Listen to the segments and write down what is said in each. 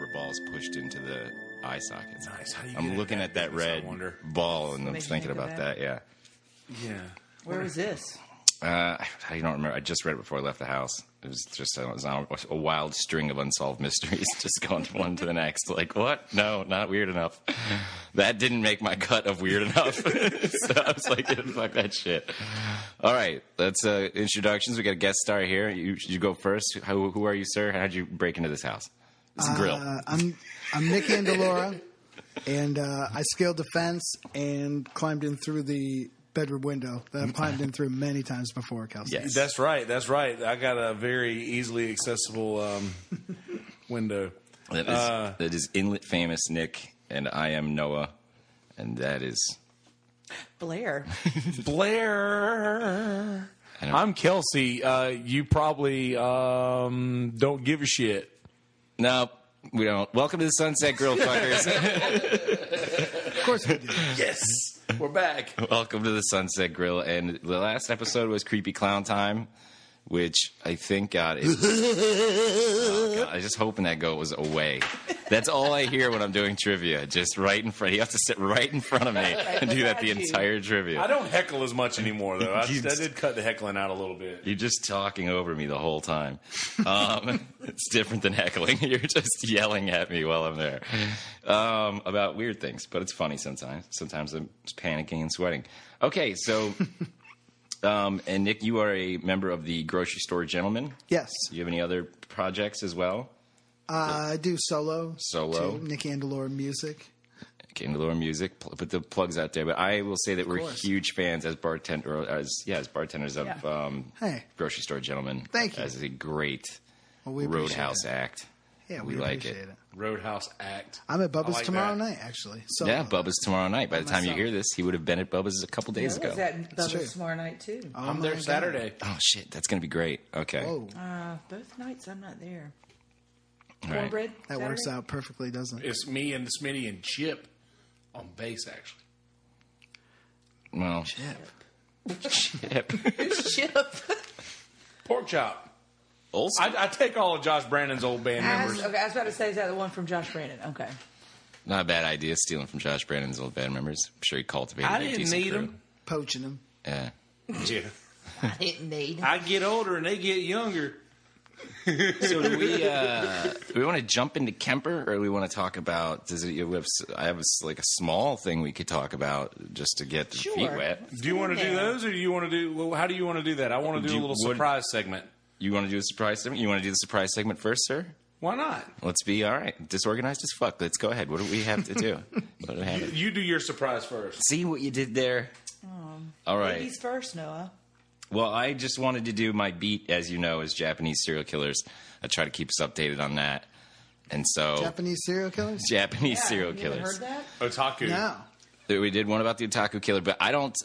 rubber balls pushed into the eye sockets. Nice. How do you I'm get looking at that business, I red wonder? ball, and I'm makes you thinking think of about that? that. Yeah. Yeah. Where was this? I don't remember. I just read it before I left the house. It was just a wild string of unsolved mysteries, just going from one to the next. Like, what? No, not weird enough. That didn't make my cut of weird enough. So I was like, fuck that shit. All right, that's introductions. We got a guest star here. You go first. Who are you, sir? How'd you break into this house? It's a grill. I'm Nick Andalora, and I scaled the fence and climbed in through the bedroom window that I've climbed in through many times before, Kelsey. Yes. That's right. I got a very easily accessible window. That is Inlet famous Nick, and I am Noah, and that is Blair. Blair. I'm Kelsey. You probably don't give a shit. No, we don't. Welcome to the Sunset Grill, fuckers. Of course we do. Yes. We're back. Welcome to the Sunset Grill. And the last episode was Creepy Clown Time, which I think got it. Oh, God, I was just hoping that goat was away. That's all I hear when I'm doing trivia. Just right in front. You have to sit right in front of me and do that the entire trivia. I don't heckle as much anymore, though. I did cut the heckling out a little bit. You're just talking over me the whole time. It's different than heckling. You're just yelling at me while I'm there about weird things. But it's funny sometimes. Sometimes I'm just panicking and sweating. Okay, so... and Nick, you are a member of the Grocery Store Gentlemen. Yes. Do you have any other projects as well? I do solo. Solo. To Nick Andalora Music. Andalora Music. Put the plugs out there. But I will say that we're huge fans as bartenders of Hey. Grocery Store Gentlemen. Thank you. As a great We appreciate Roadhouse it. act. Yeah, we we like appreciate it. Roadhouse act. I'm at Bubba's I like tomorrow that. night, actually. So, Yeah, Bubba's tomorrow night. By the time you myself. hear this, he would have been at Bubba's a couple days I was ago. at true. Bubba's tomorrow night, too. Oh I'm my there God. Saturday. Oh, shit. That's going to be great. Okay. Whoa, Both nights I'm not there. All right. Cornbread? that Saturday? works out perfectly, doesn't it? It's me and Smitty and Chip on bass, actually. Well, Chip. Who's Chip? Pork chop. old school. I take all of Josh Brandon's old band members. Okay, I was about to say, is that the one from Josh Brandon? Okay. Not a bad idea, stealing from Josh Brandon's old band members. I'm sure he cultivated I a didn't decent need crew. them. Poaching him. Yeah. Yeah. I didn't need. I get older and they get younger. So do we want to jump into Kemper, or do we want to talk about? I have like a small thing we could talk about just to get the Sure. feet wet. Do you want to do those, or do you want to do? Well, how do you want to do that? I want to do a little surprise segment. You want to do a surprise segment? You want to do the surprise segment first, sir? Why not? Let's be all right. Disorganized as fuck. Let's go ahead. What do we have to do? What do we have to- You do your surprise first. See what you did there? All right. Ladies first, Noah. Well, I just wanted to do my beat, as you know, as Japanese serial killers. I try to keep us updated on that. And so... Japanese serial killers? Japanese Yeah, serial you ever killers. heard that? Otaku. No. We did one about the otaku killer, but I don't.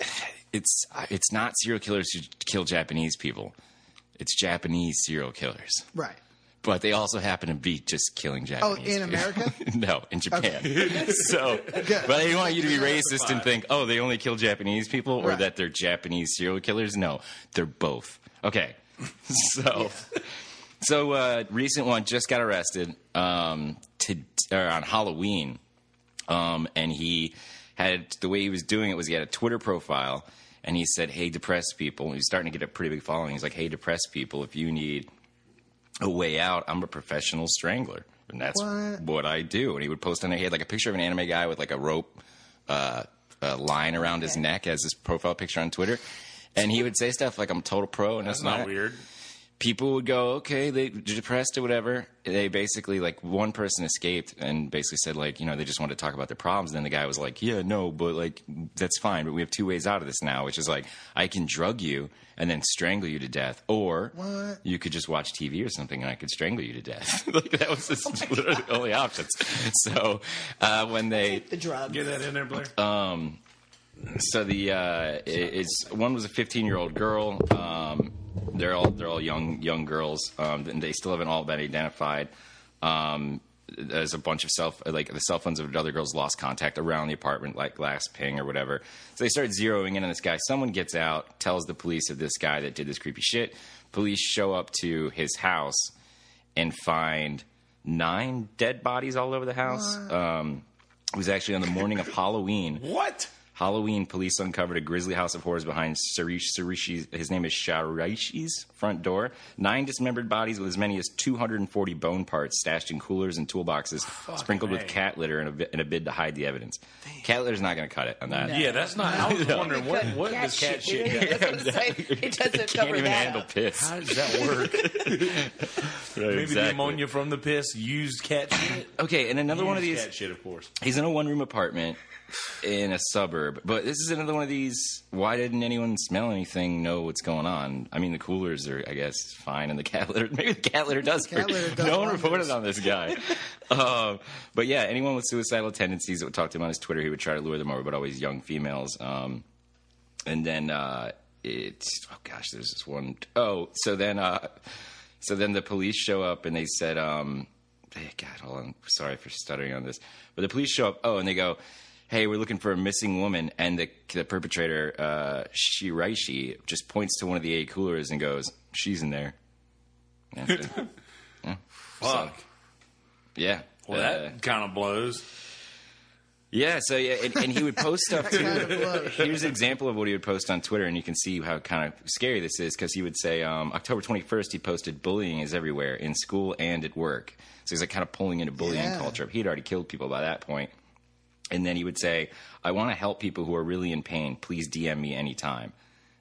It's not serial killers who kill Japanese people. It's Japanese serial killers. Right. But they also happen to be just killing Japanese. Oh, in people. America? No, in Japan. So, but I didn't want you to be racist and think, oh, they only kill Japanese people, or Right. that they're Japanese serial killers. No, they're both. Okay, so recent one just got arrested on Halloween, and he had the way he was doing it was he had a Twitter profile, and he said, "Hey, depressed people." He's starting to get a pretty big following. He's like, "Hey, depressed people, if you need a way out, I'm a professional strangler, and that's what I do." And he would post on there. He had like a picture of an anime guy with like a rope line around his neck as his profile picture on Twitter. And he would say stuff like, "I'm a total pro," and That's not weird. People would go, "Okay, they're depressed or whatever." They basically, like, one person escaped and basically said, like, they just wanted to talk about their problems. And then the guy was like, "Yeah, no, but, like, that's fine. But we have two ways out of this now," which is, like, I can drug you and then strangle you to death. Or you could just watch TV or something and I could strangle you to death. Like, that was literally the only options. So when they... The drug. Get that in there, Blair. So one was a 15-year-old girl. They're all young girls, and they still haven't all been identified. There's a bunch of the cell phones of other girls lost contact around the apartment, like last ping or whatever. So they start zeroing in on this guy. Someone gets out, tells the police of this guy that did this creepy shit. Police show up to his house and find 9 dead bodies all over the house. It was actually on the morning of Halloween. What? Halloween, police uncovered a grisly house of horrors behind Sarishi's, his name is Sharishi's, front door. 9 dismembered bodies with as many as 240 bone parts stashed in coolers and toolboxes, sprinkled with cat litter in a bid to hide the evidence. Cat litter's not going to cut it on that. Yeah, that's not. I was wondering what does cat shit I got? was gonna say, it doesn't Can't cover even that handle up. piss. How does that work? Right, Maybe the ammonia from the piss used cat shit. Okay, and another one of Used these. cat shit, of course. He's in a one-room apartment in a suburb, but this is another one of these. Why didn't anyone smell anything? Know what's going on? I mean, the coolers are, I guess, fine, and the cat litter. Maybe the cat litter does. Cat litter does no one wonders. reported on this guy. But yeah, anyone with suicidal tendencies that would talk to him on his Twitter, he would try to lure them over, but always young females. And then it's there's this one. So then the police show up and they said, hey, God, hold on. Sorry for stuttering on this. But the police show up, and they go, hey, we're looking for a missing woman. And the perpetrator, Shiraishi, just points to one of the 8 coolers and goes, she's in there. Yeah. Yeah. Fuck. So, yeah. Well, that kind of blows. Yeah, so yeah, and he would post stuff too. Kind of blows. Here's an example of what he would post on Twitter, and you can see how kind of scary this is, because he would say, October 21st, he posted, bullying is everywhere, in school and at work. So he's like kind of pulling into bullying Yeah. culture. He'd already killed people by that point. And then he would say, I want to help people who are really in pain. Please DM me anytime.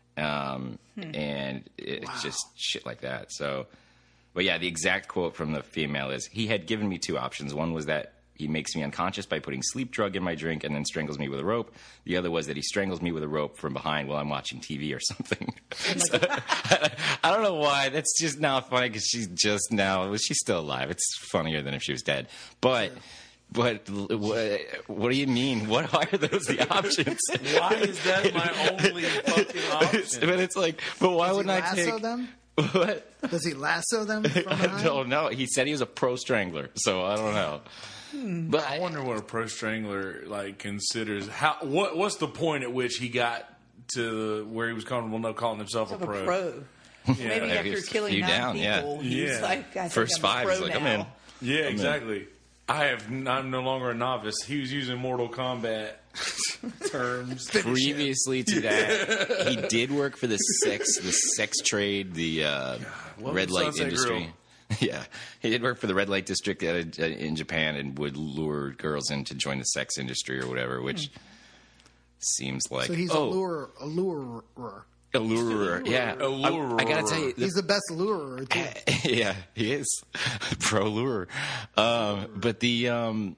And it's just shit like that. So, but yeah, the exact quote from the female is, he had given me 2 options. One was that he makes me unconscious by putting sleep drug in my drink and then strangles me with a rope. The other was that he strangles me with a rope from behind while I'm watching TV or something. So, I don't know why. That's just now funny because she's still alive. It's funnier than if she was dead. But what do you mean? What are those the options? Why is that my only fucking option? But it's like, but why Does he wouldn't I lasso take them? what? Does he lasso them from I behind? don't know. He said he was a pro strangler, so I don't know. But I wonder what a pro strangler considers. What's the point at which he got to where he was comfortable calling himself a Of a pro? pro. Maybe Maybe after it's a killing few 9 down, yeah. people, he's Yeah. like, I think First I'm 5 a is pro like, I'm now. in. Yeah, exactly. I'm no longer a novice. He was using Mortal Kombat terms. previously to that, he did work for the sex trade, the what red was light Sunset industry. Grill? Yeah, he did work for the red light district in Japan and would lure girls in to join the sex industry or whatever, which seems like So he's a lurer. allurer. Yeah, Allurer. I gotta tell you, He's the best lurer, too. yeah, he is pro lure. But the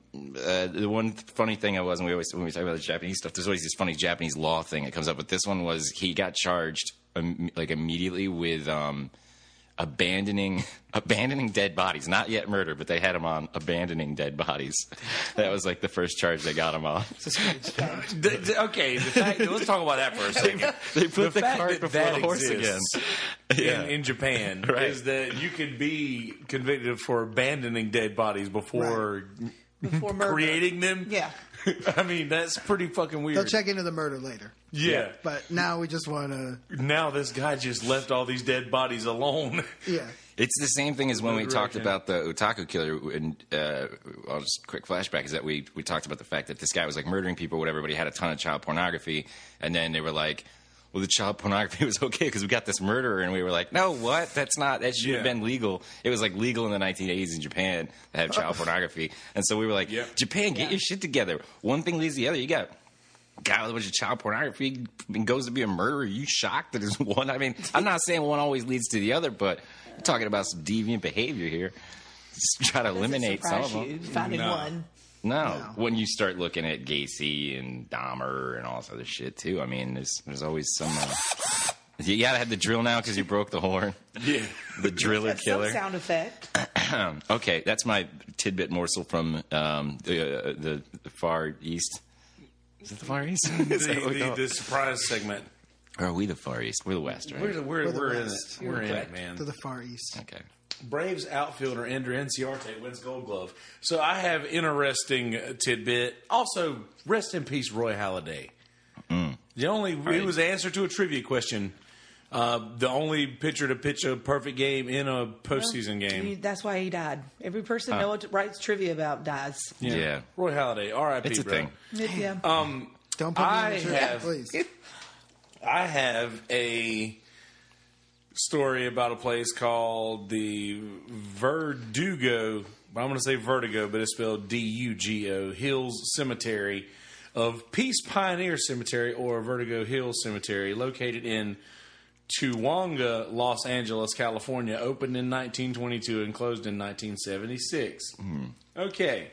one funny thing when we talk about the Japanese stuff, there's always this funny Japanese law thing that comes up. But this one was he got charged immediately with abandoning dead bodies. Not yet murder, but they had him on abandoning dead bodies. That was like the first charge they got him on. Okay, let's talk about that for a second. They put the fact cart that before that the horse again. exists in Japan Right. is that you could be convicted for abandoning dead bodies before Before murder. creating them. Yeah. I mean, that's pretty fucking weird. They'll check into the murder later. Yeah. But now we just want to, Now this guy just left all these dead bodies alone. yeah. It's the same thing as when we talked Direction. about the Otaku killer. And I'll just quick flashback is that we talked about the fact that this guy was like murdering people, or whatever, but he had a ton of child pornography, and then they were like, well, the child pornography was okay because we got this murderer, and we were like, no, what? That shouldn't have been legal. It was like legal in the 1980s in Japan to have child pornography, and so we were like, Japan, get your shit together. One thing leads to the other. You got a guy with a bunch of child pornography and goes to be a murderer. Are you shocked that it's one? I mean, I'm not saying one always leads to the other, but we're talking about some deviant behavior here. Just try to eliminate some of Surprise them. you finding No. one. No, when you start looking at Gacy and Dahmer and all this other shit too, I mean, there's always some. You gotta have the drill now because you broke the horn. Yeah. The driller That's killer. some sound effect. Okay, that's my tidbit morsel from the Far East. Is it the Far East? Is that what we call it? The surprise segment. Or are we the Far East? We're the West, right? We're the in it. West. We're in it, man. To the Far East. Okay. Braves outfielder Ender Inciarte wins Gold Glove. So I have interesting tidbit. Also, rest in peace, Roy Halladay. It was the answer to a trivia question The only pitcher to pitch a perfect game in a postseason game. That's why he died. Every person know what writes trivia about dies. Yeah. Roy Halladay, R.I.P. It's a bro. thing. Yeah. Don't put me I in the have- please. I have a story about a place called the Verdugo. I'm going to say Vertigo, but it's spelled D-U-G-O, Hills Cemetery of Peace Pioneer Cemetery or Vertigo Hills Cemetery, located in Toowoomba, Los Angeles, California, opened in 1922 and closed in 1976. Okay.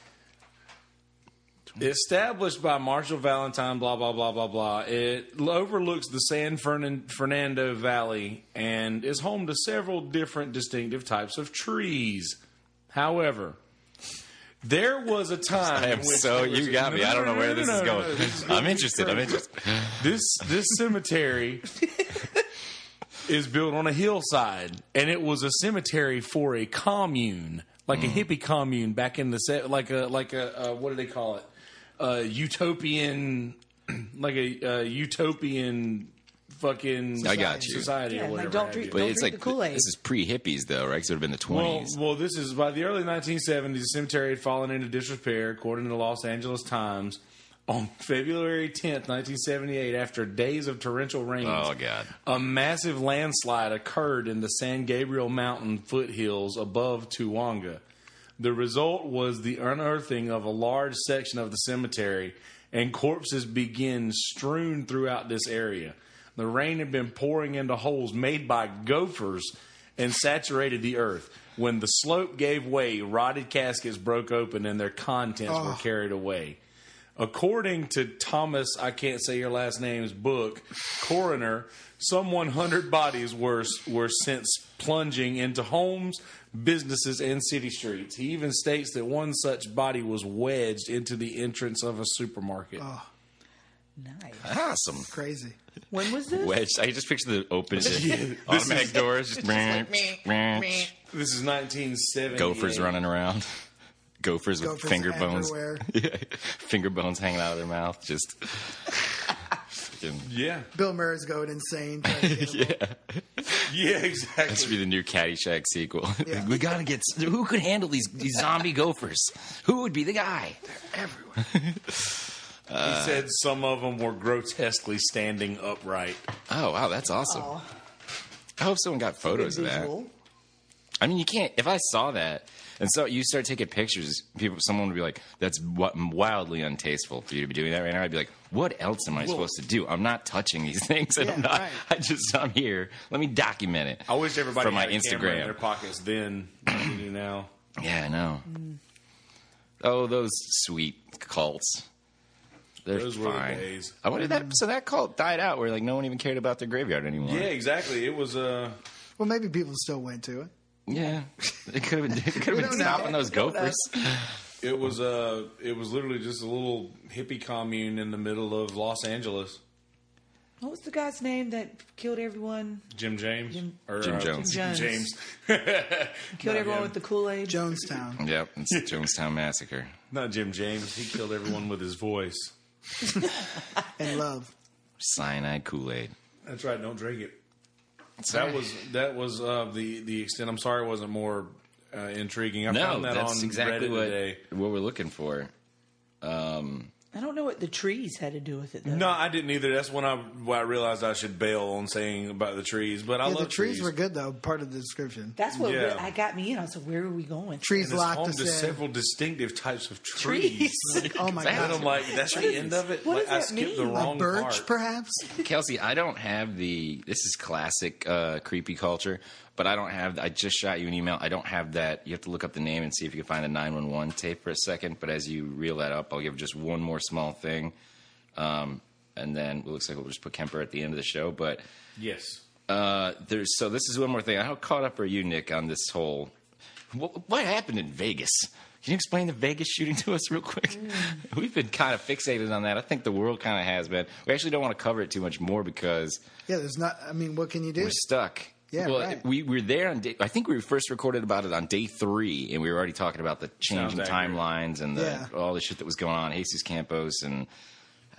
Established by Marshall Valentine, blah, blah, blah, blah, blah. It overlooks the San Fernando Valley and is home to several different distinctive types of trees. However, there was a time. I am so. You got me. I don't know where this is going. I'm interested. This cemetery is built on a hillside, and it was a cemetery for a commune, like a hippie commune back in the like a what do they call it? Utopian, like a utopian fucking I got you. society Yeah, or like whatever. don't have drink- you. But Don't it's drink like the Kool-Aid. this is pre-hippies though, right? So it would have been the 20s. Well, this is by the early 1970s. The cemetery had fallen into disrepair, according to the Los Angeles Times. On February 10th, 1978, after days of torrential rains, Oh, God. a massive landslide occurred in the San Gabriel Mountain foothills above Toowoomba. The result was the unearthing of a large section of the cemetery, and corpses began strewn throughout this area. The rain had been pouring into holes made by gophers and saturated the earth. When the slope gave way, rotted caskets broke open and their contents were carried away. According to Thomas, I can't say your last name's book, coroner, some 100 bodies were since plunging into homes, businesses, and city streets. He even states that one such body was wedged into the entrance of a supermarket. Nice. Awesome. Crazy. When was this? Wedge. I just picture the open This automatic is- doors. Just This is 1970. Gophers running around. Gophers with Gophers finger bones. everywhere. Yeah. Finger bones hanging out of their mouth. Just. Fucking- Yeah. Bill Murray's going insane. trying to get him. Yeah, That should exactly. be the new Caddyshack sequel. Yeah. We gotta get. Who could handle these zombie gophers? Who would be the guy? Everywhere. He said some of them were grotesquely standing upright. Oh wow, that's awesome. Oh, I hope someone got photos of that. visual. I mean, you can't. If I saw that, and so you start taking pictures, someone would be like, "That's wildly untasteful for you to be doing that right now." I'd be like, "What else am I supposed to do? I'm not touching these things, and Yeah, I'm not. right. I'm here. Let me document it." I wish everybody for my had a camera in Instagram. their pockets then than they do now. Yeah, I know. Oh, those sweet cults. They're Those were the fine. days. I wonder that cult died out where like no one even cared about their graveyard anymore. Yeah, exactly. It was Well, maybe people still went to it. Yeah. It could have been don't know. stopping those gophers. it was literally just a little hippie commune in the middle of Los Angeles. What was the guy's name that killed everyone? Jim James or Jim Jones. Jim Jones. James. Killed everyone him. with the Kool-Aid? Jonestown. Yep, it's the Jonestown Massacre. Not Jim James. He killed everyone with his voice. And love. Cyanide Kool-Aid. That's right. Don't drink it. That was the extent. I'm sorry, it wasn't more intriguing. I No, found that that's on exactly Reddit today. what we're looking for. I don't know what the trees had to do with it, though. No, I didn't either. That's when I realized I should bail on saying about the trees. But I Yeah, love the trees were good, though, part of the description. That's what Yeah. I got me in. I was like, where are we going? Trees And it's locked home us to in. several distinctive types of trees. Trees. Oh, my And God. I'm like, that's the end of it. What Like, does I that skipped the mean? wrong A birch, part. perhaps? Kelsey, I don't have this is classic creepy culture, but I just shot you an email. I don't have that. You have to look up the name and see if you can find the 911 tape for a second. But as you reel that up, I'll give just one more small thing. And then it looks like we'll just put Kemper at the end of the show. But Yes. this is one more thing. How caught up are you, Nick, on this whole? What happened in Vegas? Can you explain the Vegas shooting to us real quick? We've been kind of fixated on that. I think the world kind of has been. We actually don't want to cover it too much more because Yeah, there's not. I mean, what can you do? we're stuck. Yeah, well, right. we were there on day. I think we first recorded about it on day 3, and we were already talking about the changing Sounds accurate. timelines and Yeah. all the shit that was going on. Jesus Campos and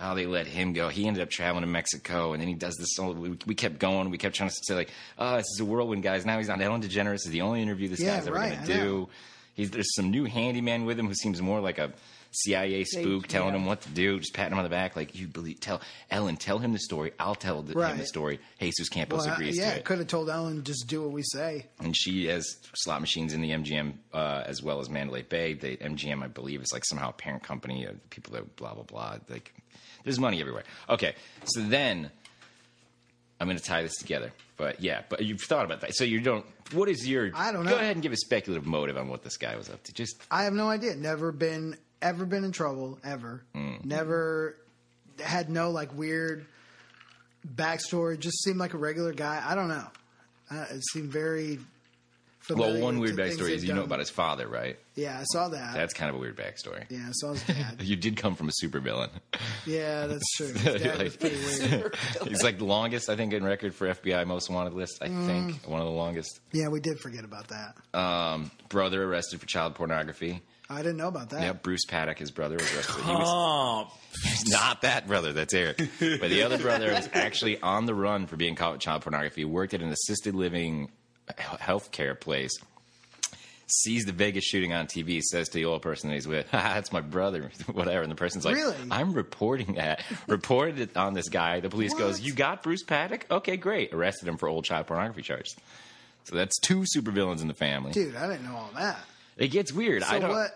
how they let him go. He ended up traveling to Mexico, and then he does this. We kept going. We kept trying to say, like, oh, this is a whirlwind, guys. Now he's on Ellen DeGeneres. Is the only interview this guy's ever going to do. There's some new handyman with him who seems more like a CIA spook telling him what to do, just patting him on the back, like, tell him the story. I'll tell him the story. Jesus Campos agrees to it. Yeah, could have told Ellen, just do what we say. And she has slot machines in the MGM as well as Mandalay Bay. The MGM, I believe, is like somehow a parent company of people that blah, blah, blah. Like, there's money everywhere. Okay, so then I'm going to tie this together. But you've thought about that. So what is your... I don't know. Go ahead and give a speculative motive on what this guy was up to. I have no idea. Ever been in trouble, ever. Never had no, like, weird backstory. Just seemed like a regular guy. I don't know. It seemed very familiar. Well, one weird backstory is you know about his father, right? Yeah, I saw that. That's kind of a weird backstory. Yeah, I saw his dad. You did come from a supervillain. Yeah, that's true. His dad was pretty weird. He's like the longest, I think, in record for FBI most wanted list. I think one of the longest. Yeah, we did forget about that. Brother arrested for child pornography. I didn't know about that. Yeah, Bruce Paddock, his brother, was arrested. He's not that brother. That's Eric. But the other brother was actually on the run for being caught with child pornography. He worked at an assisted living healthcare place. Sees the Vegas shooting on TV, says to the old person that he's with, that's my brother, whatever. And the person's like, really? I'm reporting that. Reported it on this guy. The police goes, you got Bruce Paddock? Okay, great. Arrested him for old child pornography charges. So that's 2 supervillains in the family. Dude, I didn't know all that. It gets weird. So what?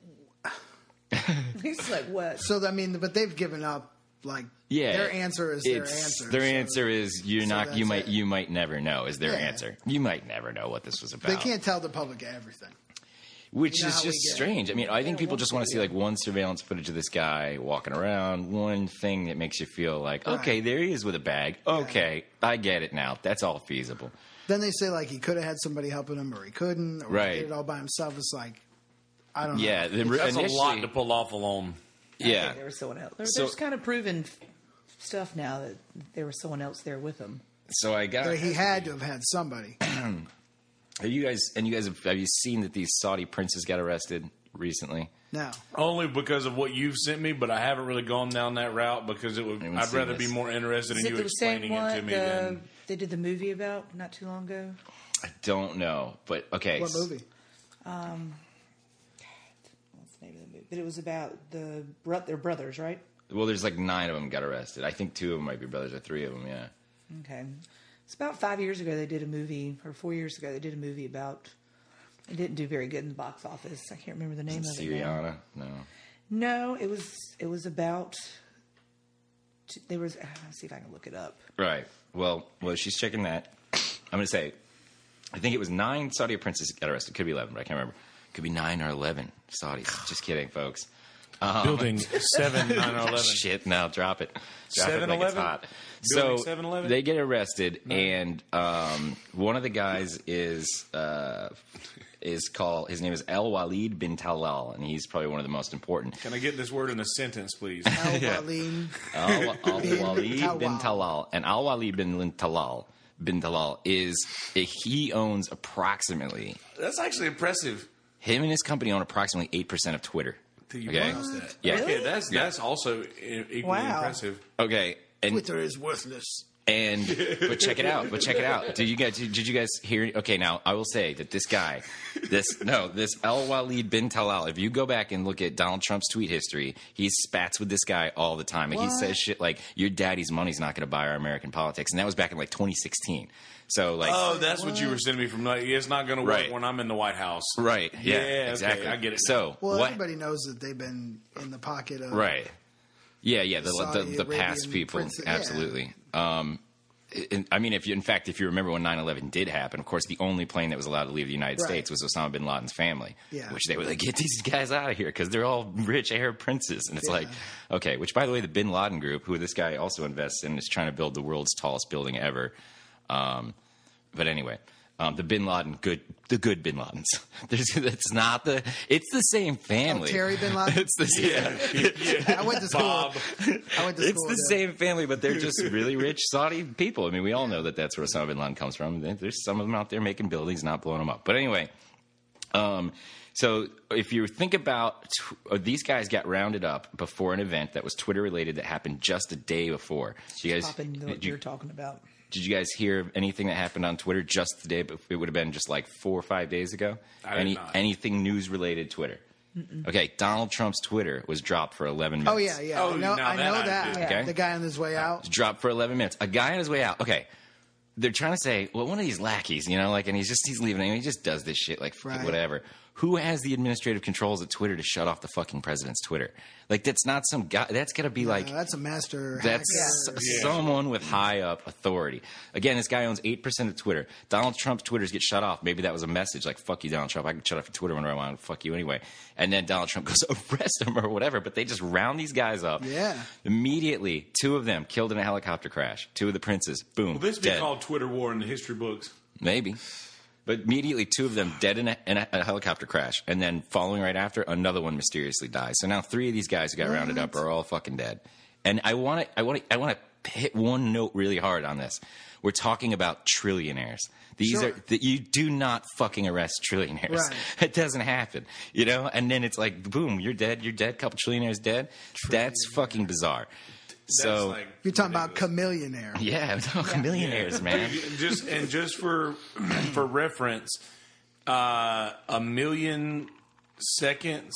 He's like, what? So, I mean, but they've given up, like, their answer is their answer. Their answer is you might never know is their answer. You might never know what this was about. They can't tell the public everything. Which is just strange. I mean, I think people just want to see, like, one surveillance footage of this guy walking around, one thing that makes you feel like, okay, there he is with a bag. Okay, I get it now. That's all feasible. Then they say, like, he could have had somebody helping him or he couldn't, or he did it all by himself. It's like, I don't know. Yeah, that's a lot to pull off alone. Yeah. There was someone else. There's kind of proven stuff now that there was someone else there with him. So he had to have had somebody. Have you seen that these Saudi princes got arrested recently? No. Only because of what you've sent me, but I haven't really gone down that route because I'd rather be more interested in you explaining it to me than they did the movie about not too long ago. I don't know, but okay. What movie? What's the name of the movie? But it was about their brothers, right? Well, there's like 9 of them got arrested. I think 2 of them might be brothers, or 3 of them. Yeah. Okay. It's about 5 years ago they did a movie, or 4 years ago they did a movie about. It didn't do very good in the box office. I can't remember the name of it. Syriana? No. No, it was about. There was. Let's see if I can look it up. Right. Well, she's checking that. I'm going to say, I think it was 9 Saudi princes got arrested. Could be 11, but I can't remember. Could be 9 or 11 Saudis. Just kidding, folks. Building 7, 9, or 11. Shit, now drop it. 7, like 11? it's hot. Building so 7, 11? They get arrested, and one of the guys is called. His name is El Walid bin Talal, and he's probably one of the most important. Can I get this word in a sentence, please? Al Walid bin Talal, and Al Walid bin Talal he owns approximately. That's actually impressive. Him and his company own approximately 8% of Twitter. Okay. Yeah. Okay, that's also equally impressive. Okay. And Twitter is worthless. But check it out. Did you guys hear? Okay, now I will say that this guy, this Al Walid bin Talal. If you go back and look at Donald Trump's tweet history, he spats with this guy all the time. Like, he says shit like, "Your daddy's money's not going to buy our American politics," and that was back in like 2016. So like, that's what you were sending me from. Like, it's not going to work when I'm in the White House. Right? Yeah, exactly. Okay, I get it. So everybody knows that they've been in the pocket of Yeah, the past people, absolutely. I mean, if you remember when 9/11 did happen, of course, the only plane that was allowed to leave the United States was Osama bin Laden's family, which they were like, get these guys out of here because they're all rich Arab princes. And it's like, okay, which, by the way, the bin Laden group, who this guy also invests in, is trying to build the world's tallest building ever. But anyway, the bin Laden, the good bin Ladens. It's the same family. Oh, Terry bin Laden? It's the I went to school. It's the same family, but they're just really rich Saudi people. I mean, we all know that that's where Osama bin Laden comes from. There's some of them out there making buildings, not blowing them up. But anyway, So if you think about these guys got rounded up before an event that was Twitter related that happened just a day before. So you guys, Popping what you're talking about. did you guys hear anything that happened on Twitter just the day? It would have been just like 4 or 5 days ago. I did not. Anything news related Twitter? Okay, Donald Trump's Twitter was dropped for 11 minutes. Oh yeah, yeah. Oh, I know, now I that know I that. do. Okay. The guy on his way out. Dropped for 11 minutes. A guy on his way out. Okay. They're trying to say, well, one of these lackeys, you know, like, and he's leaving, and he just does this shit, like, Right. whatever. Who has the administrative controls at Twitter to shut off the fucking president's Twitter? Like, that's not some guy. That's got to be like. That's a master. That's hacker. someone with high up authority. Again, this guy owns 8% of Twitter. Donald Trump's Twitters get shut off. Maybe that was a message like, fuck you, Donald Trump. I can shut off your Twitter whenever I want. Fuck you anyway. And then Donald Trump goes, arrest him or whatever. But they just round these guys up. Yeah. Immediately, 2 of them killed in a helicopter crash. 2 of the princes. Boom. Will this be dead. called Twitter war in the history books? Maybe. But immediately, 2 of them dead in a helicopter crash, and then following right after, another one mysteriously dies. So now 3 of these guys who got rounded up are all fucking dead. And I want to hit one note really hard on this. We're talking about trillionaires. These Sure. are that you do not fucking arrest trillionaires. Right. It doesn't happen, you know. And then it's like, boom, you're dead. You're dead. Couple trillionaires dead. That's fucking bizarre. So That's like You're talking about ridiculous. chameleonaire. yeah, I'm talking millionaires, man. just for reference, 1,000,000 seconds.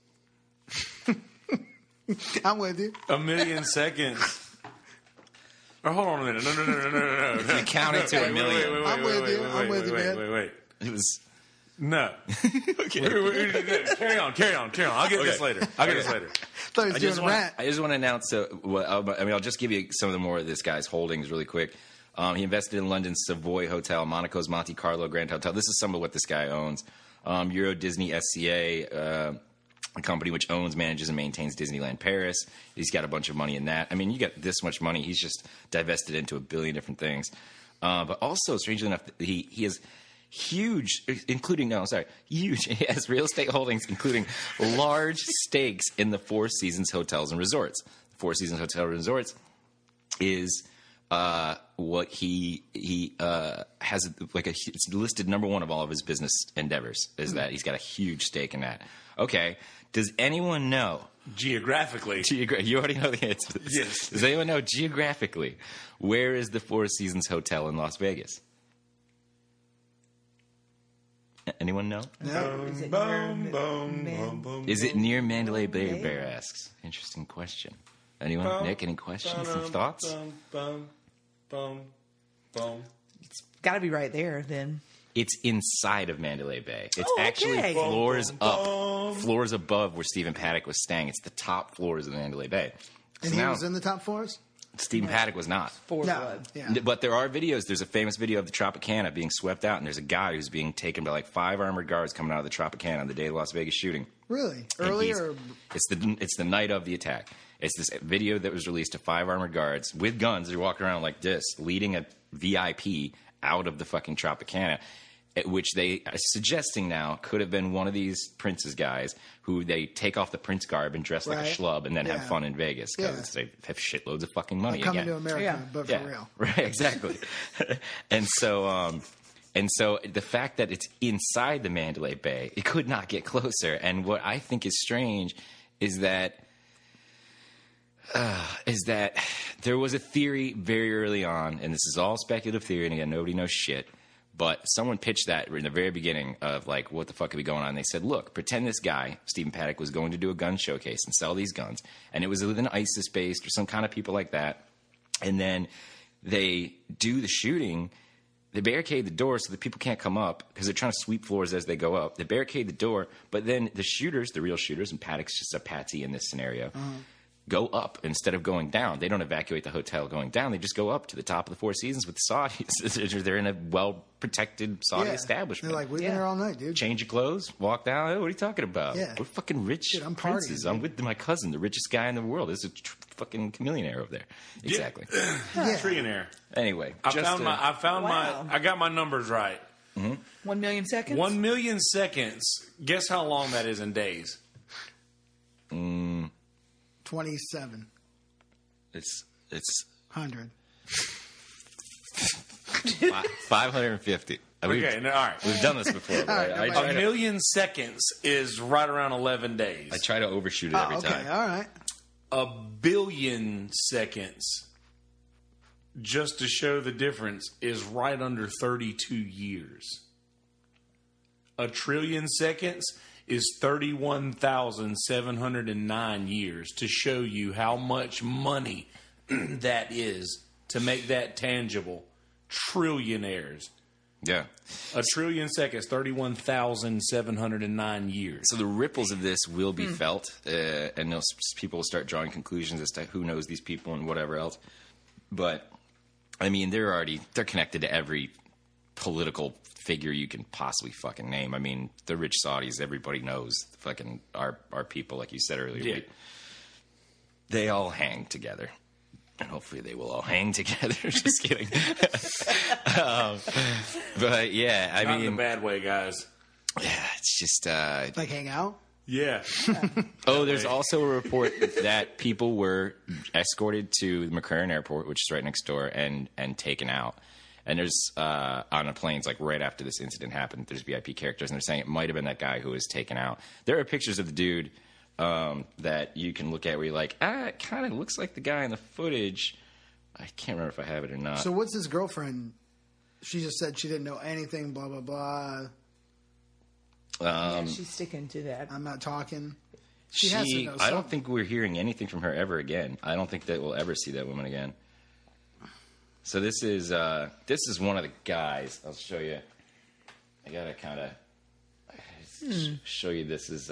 I'm with you. 1,000,000 seconds. Oh, hold on a minute. No. You count it to a million. I'm with you. I'm with you, man. Wait. It was. No. Okay. Carry on. I'll get this later. Thought he was doing a rant. I just want to announce. I'll just give you some of the more of this guy's holdings really quick. He invested in London's Savoy Hotel, Monaco's Monte Carlo Grand Hotel. This is some of what this guy owns. Euro Disney SCA, a company which owns, manages, and maintains Disneyland Paris. He's got a bunch of money in that. I mean, you got this much money. He's just divested into a billion different things. But also, strangely enough, he has huge, huge. He has real estate holdings, including large stakes in the Four Seasons Hotels and Resorts. Four Seasons Hotel and Resorts is what he has it's listed number 1 of all of his business endeavors. Is that he's got a huge stake in that? Okay, does anyone know? Geographically. You already know the answer to this. Yes. Does anyone know geographically where is the Four Seasons Hotel in Las Vegas? Anyone know? No. Is it Is it near Mandalay Bay? Bear asks. Interesting question. Anyone? Nick, any questions? Some thoughts? Got to be right there then. It's inside of Mandalay Bay. It's Oh, actually okay. floors up, floors above where Stephen Paddock was staying. It's the top floors of Mandalay Bay. And So he now, was in the top 4s? Stephen Paddock was not. Four No. blood. Yeah. But there are videos. There's a famous video of the Tropicana being swept out, and there's a guy who's being taken by like 5 armored guards coming out of the Tropicana on the day of the Las Vegas shooting. Really? And Earlier? it's the night of the attack. It's this video that was released to 5 armored guards with guns. They're walking around like this, leading a VIP out of the fucking Tropicana, at which they are suggesting now could have been one of these Prince's guys who they take off the Prince garb and dress like a Right. schlub and then have Yeah. fun in Vegas because they have shitloads of fucking money. Coming again. to America, Yeah. but for Yeah, real. right, exactly. and so the fact that it's inside the Mandalay Bay, it could not get closer. And what I think is strange is that there was a theory very early on, and this is all speculative theory, and again, nobody knows shit. But someone pitched that in the very beginning of like, what the fuck could be going on? They said, look, pretend this guy, Stephen Paddock, was going to do a gun showcase and sell these guns. And it was with an ISIS based or some kind of people like that. And then they do the shooting. They barricade the door so that people can't come up because they're trying to sweep floors as they go up. They barricade the door. But then the shooters, the real shooters, and Paddock's just a patsy in this scenario, go up instead of going down. They don't evacuate the hotel going down. They just go up to the top of the Four Seasons with the Saudis. They're in a well-protected Saudi establishment. They're like, we've been here all night, dude. Change your clothes, walk down. Oh, what are you talking about? Yeah. We're fucking rich Shit, I'm princes. partying, I'm with my cousin, the richest guy in the world. This is a fucking chameleonaire over there. Exactly. Trillionaire. Anyway, I got my numbers right. 1 million seconds? 1,000,000 seconds. Guess how long that is in days? 2700. It's 100. 550. Okay, all right. We've done this before. But right, A million seconds is right around 11 days. I try to overshoot it every okay, time. all right. A billion seconds, just to show the difference, is right under 32 years. A trillion seconds is 31,709 years, to show you how much money that is to make that tangible. Trillionaires. Yeah. A trillion seconds, 31,709 years. So the ripples of this will be felt, and people will start drawing conclusions as to who knows these people and whatever else. But I mean, they're connected to every political figure you can possibly fucking name. I mean, the rich Saudis, everybody knows fucking our people, like you said earlier. Yeah. They all hang together. And hopefully they will all hang together. Just kidding. But yeah, I Not mean, in a bad way, guys. yeah, it's just. Like hang out. Yeah. Oh, there's also a report that people were escorted to the McCarran Airport, which is right next door, and taken out. And there's on the planes, like right after this incident happened, there's VIP characters, and they're saying it might have been that guy who was taken out. There are pictures of the dude that you can look at where you're like, it kind of looks like the guy in the footage. I can't remember if I have it or not. So what's his girlfriend? She just said she didn't know anything. Blah blah blah. Yeah, she's sticking to that. I'm not talking. She has to know I something. don't think we're hearing anything from her ever again. I don't think that we'll ever see that woman again. So this is one of the guys. I'll show you. I gotta kind of show you. This is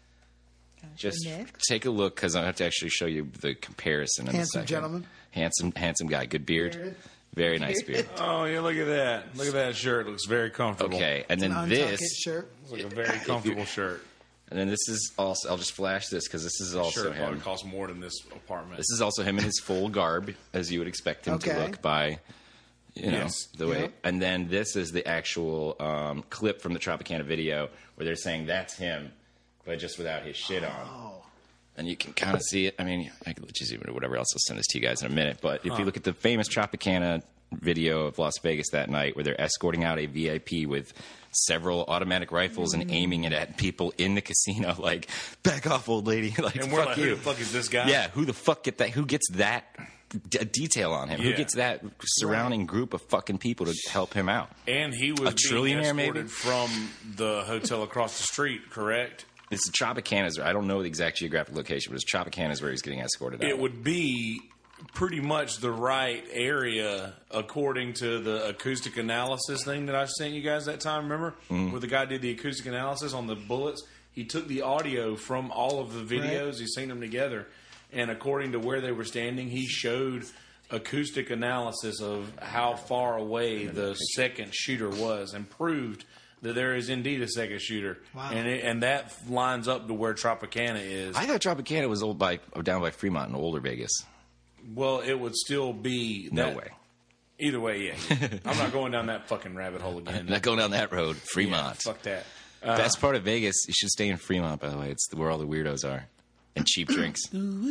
just Nick? take a look, because I have to actually show you the comparison. In Handsome a second. gentleman. Handsome guy, good beard, Bearded. very nice beard. Oh, yeah, look at that. Look at that shirt. It looks very comfortable. Okay, and then Untuck this, it shirt. It's like a very comfortable shirt. and then this is also. I'll just flash this because this is also Shirt probably him. costs more than this apartment. This is also him in his full garb, as you would expect him to Okay. look by, Yes. the way. Yep. And then this is the actual clip from the Tropicana video where they're saying that's him, but just without his shit on. Oh. And you can kind of see it. I mean, I could just even whatever else. I'll send this to you guys in a minute. But if you look at the famous Tropicana video of Las Vegas that night, where they're escorting out a VIP with several automatic rifles and aiming it at people in the casino, like, back off, old lady, like, and we're fuck like, you. who the fuck is this guy? Yeah, who the fuck get that? Who gets that detail on him? Who Yeah. gets that surrounding group of fucking people to help him out? And he was A being trillionaire, maybe? escorted from the hotel across the street, correct? It's Tropicana's. I don't know the exact geographic location, but it's Tropicana's where he's getting escorted out. It would be pretty much the right area according to the acoustic analysis thing that I sent you guys that time, remember? Where the guy did the acoustic analysis on the bullets. He took the audio from all of the videos, he synced them together, and according to where they were standing, he showed acoustic analysis of how far away the second shooter was and proved that there is indeed a second shooter. Wow. And that lines up to where Tropicana is. I thought Tropicana was down by Fremont in older Vegas. Well, it would still be No that- way. Either way, yeah. I'm not going down that fucking rabbit hole again. Not going down that road. Yeah, Fremont. fuck that. Best part of Vegas, you should stay in Fremont, by the way. It's where all the weirdos are. And cheap drinks.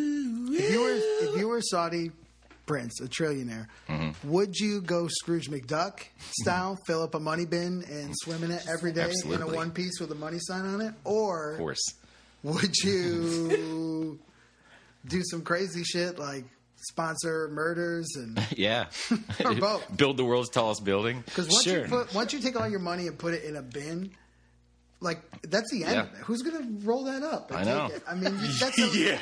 If you were a Saudi prince, a trillionaire, would you go Scrooge McDuck style, fill up a money bin and swim in it every day in Absolutely. a one piece with a money sign on it? Of Or course. would you do some crazy shit like sponsor murders and Yeah. Or both. Build the world's tallest building. because once Sure. once you take all your money and put it in a bin, like that's the end Yeah. of it. Who's gonna roll that up? and I know. take it? I mean, that's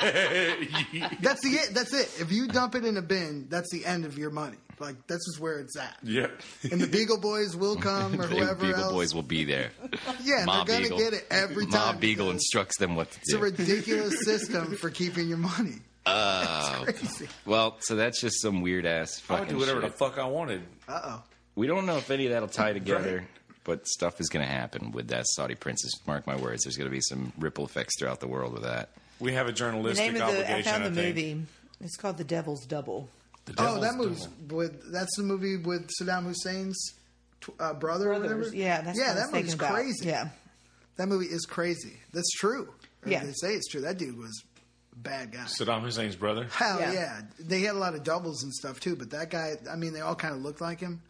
that's the it. That's it. If you dump it in a bin, that's the end of your money. Like that's just where it's at. Yep. And the Beagle Boys will come or whoever Beagle else. Boys will be there. Yeah, Mob they're gonna Beagle. get it every time. Mob Beagle because instructs them what to It's a do. ridiculous system for keeping your money. Oh. It's crazy. Well, so that's just some weird ass I would fucking do whatever shit. the fuck I wanted. We don't know if any of that'll tie together, but stuff is going to happen with that Saudi princess. Mark my words. There's going to be some ripple effects throughout the world with that. We have a The journalistic name of I obligation, found the think. movie. It's called The Devil's Double. Oh, that movie's that's the movie with Saddam Hussein's brother or whatever. Yeah, that's what I was that movie's thinking about. crazy. Yeah. That movie is crazy. That's true. Or Yeah. They say it's true. That dude was a bad guy. Saddam Hussein's brother. Hell Yeah. yeah. They had a lot of doubles and stuff too, but that guy, I mean, they all kind of looked like him.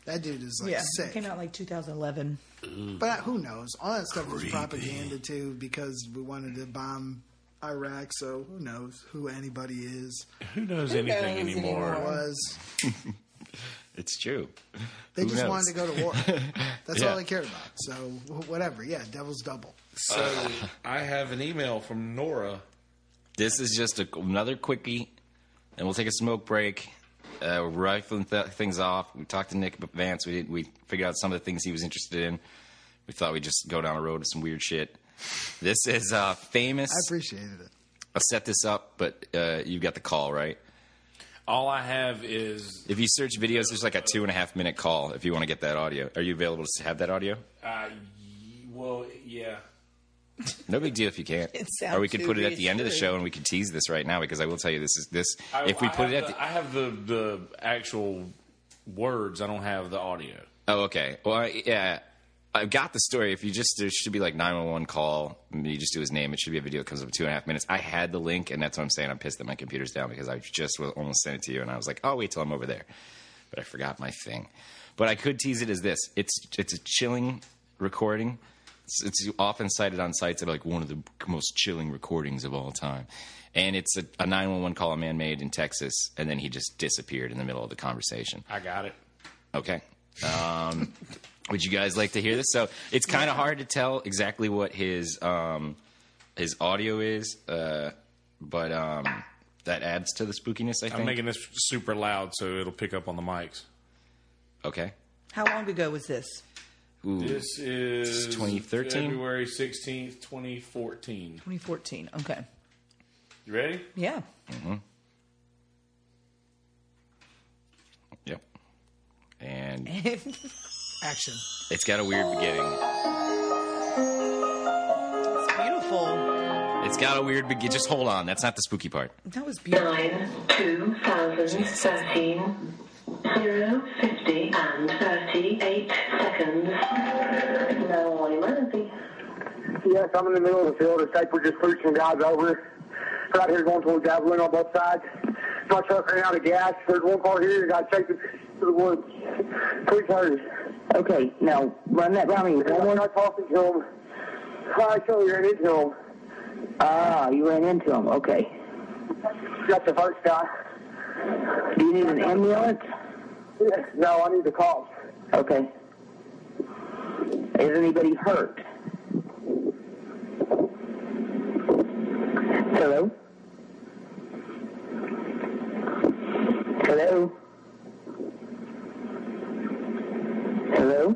That dude is like Yeah, sick. it came out like 2011. But who knows? All that stuff was propaganda too, because we wanted to bomb Iraq. So who knows who anybody is? Who knows anything knows anymore? anymore? Was It's true. they Who just knows? wanted to go to war? That's Yeah. all they cared about. So whatever. Yeah, devil's double. So I have an email from Nora. This is just another quickie, and we'll take a smoke break. We're rifling things off. We talked to Nick Vance. We figured out some of the things he was interested in. We thought we'd just go down a road of some weird shit. This is famous. I appreciated it. I'll set this up, but you got the call, right? All I have is If you search videos, there's like a 2.5 minute call if you want to get that audio. Are you available to have that audio? well, yeah. No big deal if you can't. It sounds Or we could too put it at the end of the reassuring. show and we could tease this right now because I will tell you this. If we put it at the. I have the actual words. I don't have the audio. Oh, okay. Well, yeah. I've got the story. If you just, there should be like 911 call. You just do his name. It should be a video that comes up in 2.5 minutes. I had the link, and that's what I'm saying. I'm pissed that my computer's down because I just almost sent it to you, and I was like, oh, wait till I'm over there. But I forgot my thing. But I could tease it as this. It's a chilling recording. It's often cited on sites that are like one of the most chilling recordings of all time. And it's a 911 call a man made in Texas, and then he just disappeared in the middle of the conversation. I got it. Okay. Would you guys like to hear this? So it's kind of hard to tell exactly what his audio is, but that adds to the spookiness, I think. I'm making this super loud so it'll pick up on the mics. Okay. How long ago was this? Ooh. This is 2013? February 16th, 2014. 2014. Okay. You ready? Yeah. Yep. And Action. it's got a weird beginning. It's beautiful. It's got a weird beginning. Just hold on. That's not the spooky part. That was beautiful. 9/2013 0:50 and 38 seconds. No emergency. Yes, I'm in the middle of the field. It's like we're just pushing guys over. Right here going towards Abilene on both sides. My truck ran out of gas. There's one car here. You got to take it to the woods. Please hurry. Okay, now run that by me. I'm not talking to him. I actually ran into him. Ah, you ran into him. Okay. That's the first guy. Do you need an ambulance? No, I need the cops. Okay. Is anybody hurt? Hello? Hello? Hello?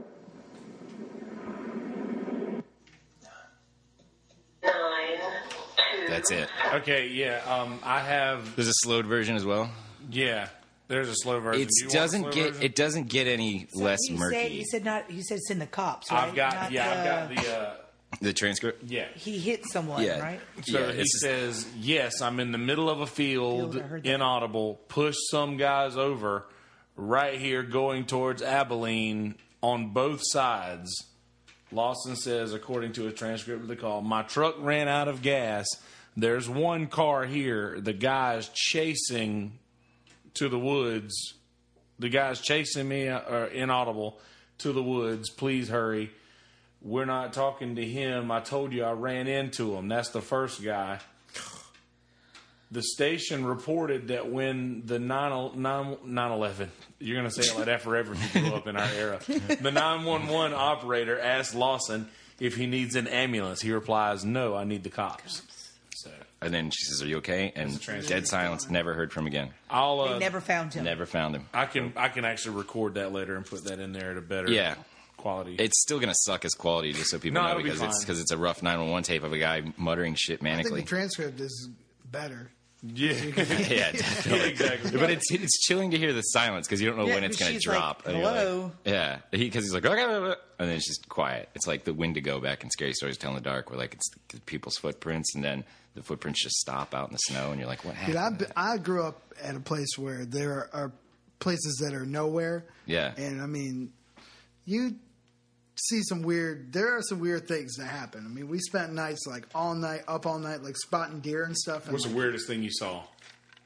9, 2. That's it. Okay, yeah. I have. There's a slowed version as well. Yeah. There's a slow version. It Do you want a slow version? it doesn't get any less you murky. Said send the cops, right? I've got Not the. The transcript. Yeah. He hit someone, Yeah. right? So Yeah, he it's just- says, yes, I'm in the middle of a field, I heard that. inaudible, push some guys over right here going towards Abilene on both sides. Lawson says, according to a transcript of the call, my truck ran out of gas. There's one car here. The guy's chasing to the woods. The guy's chasing me, inaudible, to the woods. Please hurry. We're not talking to him. I told you I ran into him. That's the first guy. The station reported that when the 911, you're going to say it like that forever if you grew up in our era. The 911 operator asked Lawson if he needs an ambulance. He replies, no, I need the cops. So And then she says, "Are you okay?" And transcript. dead silence. Never heard from again. I'll They never found him. Never found him. I can actually record that later and put that in there at a better Yeah. quality. It's still gonna suck as quality, just so people No, know, it'll be because it's a rough 911 tape of a guy muttering shit I think manically. the transcript is better. yeah. Yeah, definitely. exactly. But it's chilling to hear the silence because you don't know Yeah, when it's going to she's drop. like, And you're like- "Hello?" yeah, because he's like, okay, and then it's just quiet. It's like the Wendigo back in Scary Stories Tell in the Dark, where like it's people's footprints, and then the footprints just stop out in the snow, and you're like, what Dude, happened? I grew up at a place where there are places that are nowhere. Yeah. And I mean, you see there are some weird things that happen. I mean, we spent nights like up all night, like spotting deer and stuff. And What's the weirdest thing you saw? oh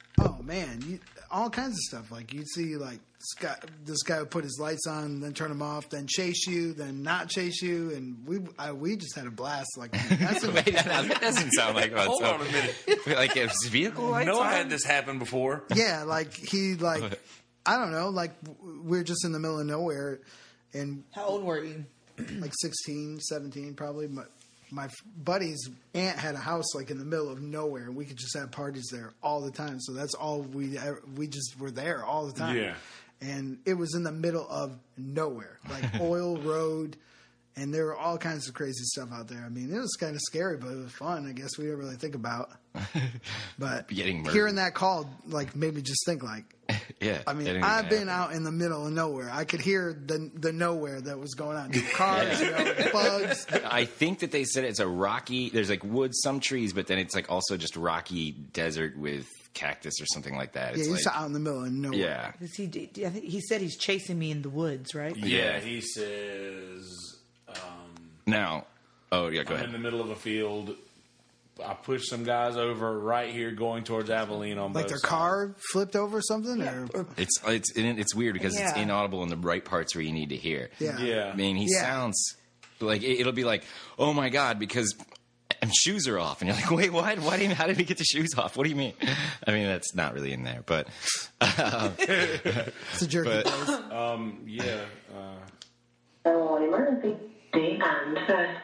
man, all kinds of stuff. Like you'd see like this guy would put his lights on, then turn them off, then chase you, then not chase you, and we just had a blast. Like that's Wait, that doesn't sound like Hold on a minute. like his vehicle lights Noah on? had this happen before. yeah, like he like I don't know, like we're just in the middle of nowhere, and How old were you? like 16, 17 probably. My buddy's aunt had a house like in the middle of nowhere, and we could just have parties there all the time. So that's all we just were there all the time. Yeah. And it was in the middle of nowhere, like oil road, and there were all kinds of crazy stuff out there. I mean, it was kind of scary, but it was fun. I guess we didn't really think about. But Getting murdered. hearing that call like made me just think like, Yeah. I mean, that ain't I've gonna been happen. out in the middle of nowhere. I could hear the nowhere that was going on. Cars, bugs. I think that they said it's a rocky. There's like woods, some trees, but then it's like also just rocky desert with cactus or something like that. Yeah, It's he's like, out in the middle of nowhere. yeah, I think he said he's chasing me in the woods, right? Yeah, he says, Now, oh yeah, go I'm in ahead. the middle of a field. I pushed some guys over right here going towards Abilene on Like both their sides. car flipped over or something? Yeah, Or, or It's weird because it's Yeah. inaudible in the right parts where you need to hear. yeah. Yeah. I mean, he Yeah. sounds like it'll be like, oh my god, because shoes are off, and you're like, wait, what? How did we get the shoes off? What do you mean? I mean, that's not really in there, but It's a jerky place. Yeah. 911 emergency. The and first.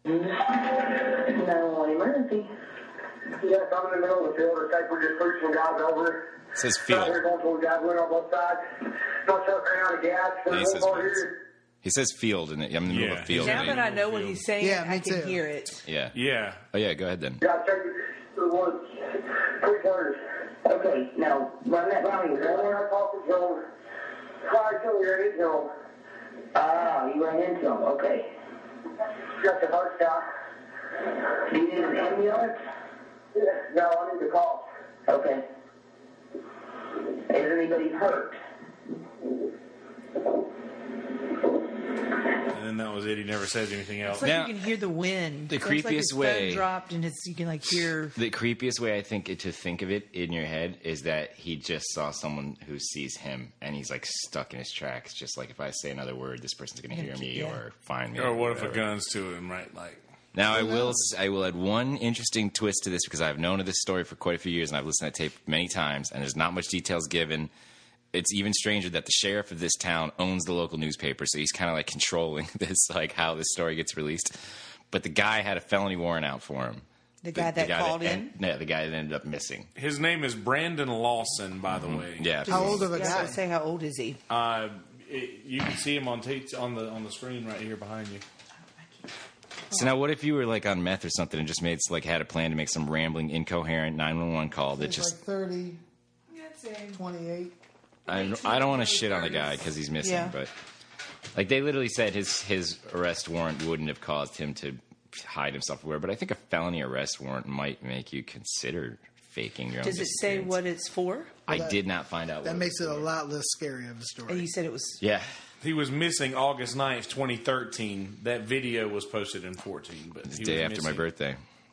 911 emergency. Yes, I'm in the middle of the field. It's like we're just pushing guys over. it says Out field. here going towards Abilene on both sides. Not chucking out of gas. Yeah, he There's says one car woods. here. He says field, and I'm in the middle of Yeah. a field. now and that I know what he's saying, Yeah, me I can too. hear it. yeah. Yeah. Oh yeah, go ahead then. Got to take it to the woods. 3 Okay, now run that by me. Going up off the zone. Fire till you're into him. Ah, you ran into him. Okay. Got the heart stop. Do you need an ambulance? No, I need to call. Okay. Is anybody hurt? And then that was it. He never says anything else. It's like Now- you can hear the wind. The It's like creepiest his phone way- dropped, and you can like hear. The creepiest way I think to think of it in your head is that he just saw someone who sees him, and he's like stuck in his tracks. Just like if I say another word, this person's going to hear me Yeah. or find me. Or what if a whatever. gun's to him, right? Like, Now I will add one interesting twist to this because I've known of this story for quite a few years and I've listened to that tape many times and there's not much details given. It's even stranger that the sheriff of this town owns the local newspaper, so he's kind of like controlling this, like how this story gets released. But the guy had a felony warrant out for him. The guy that called in? Yeah, the guy that ended up missing. his name is Brandon Lawson, by the way. Yeah. How old of a Yeah, I was guy? gonna say, how old is he? You can see him on on the screen right here behind you. So now, what if you were like on meth or something and just had a plan to make some rambling, incoherent 911 call that It's just like 30, 28. I don't want to shit on the guy because he's missing, Yeah. but like they literally said his arrest warrant wouldn't have caused him to hide himself away. But I think a felony arrest warrant might make you consider faking your own. Does it say disappearance. what it's for? I did not find out. That what makes it a for. lot less scary of a And story. you said it was. Yeah. He was missing August 9th, 2013. That video was posted in 14. But It's he the day was after my missing. birthday.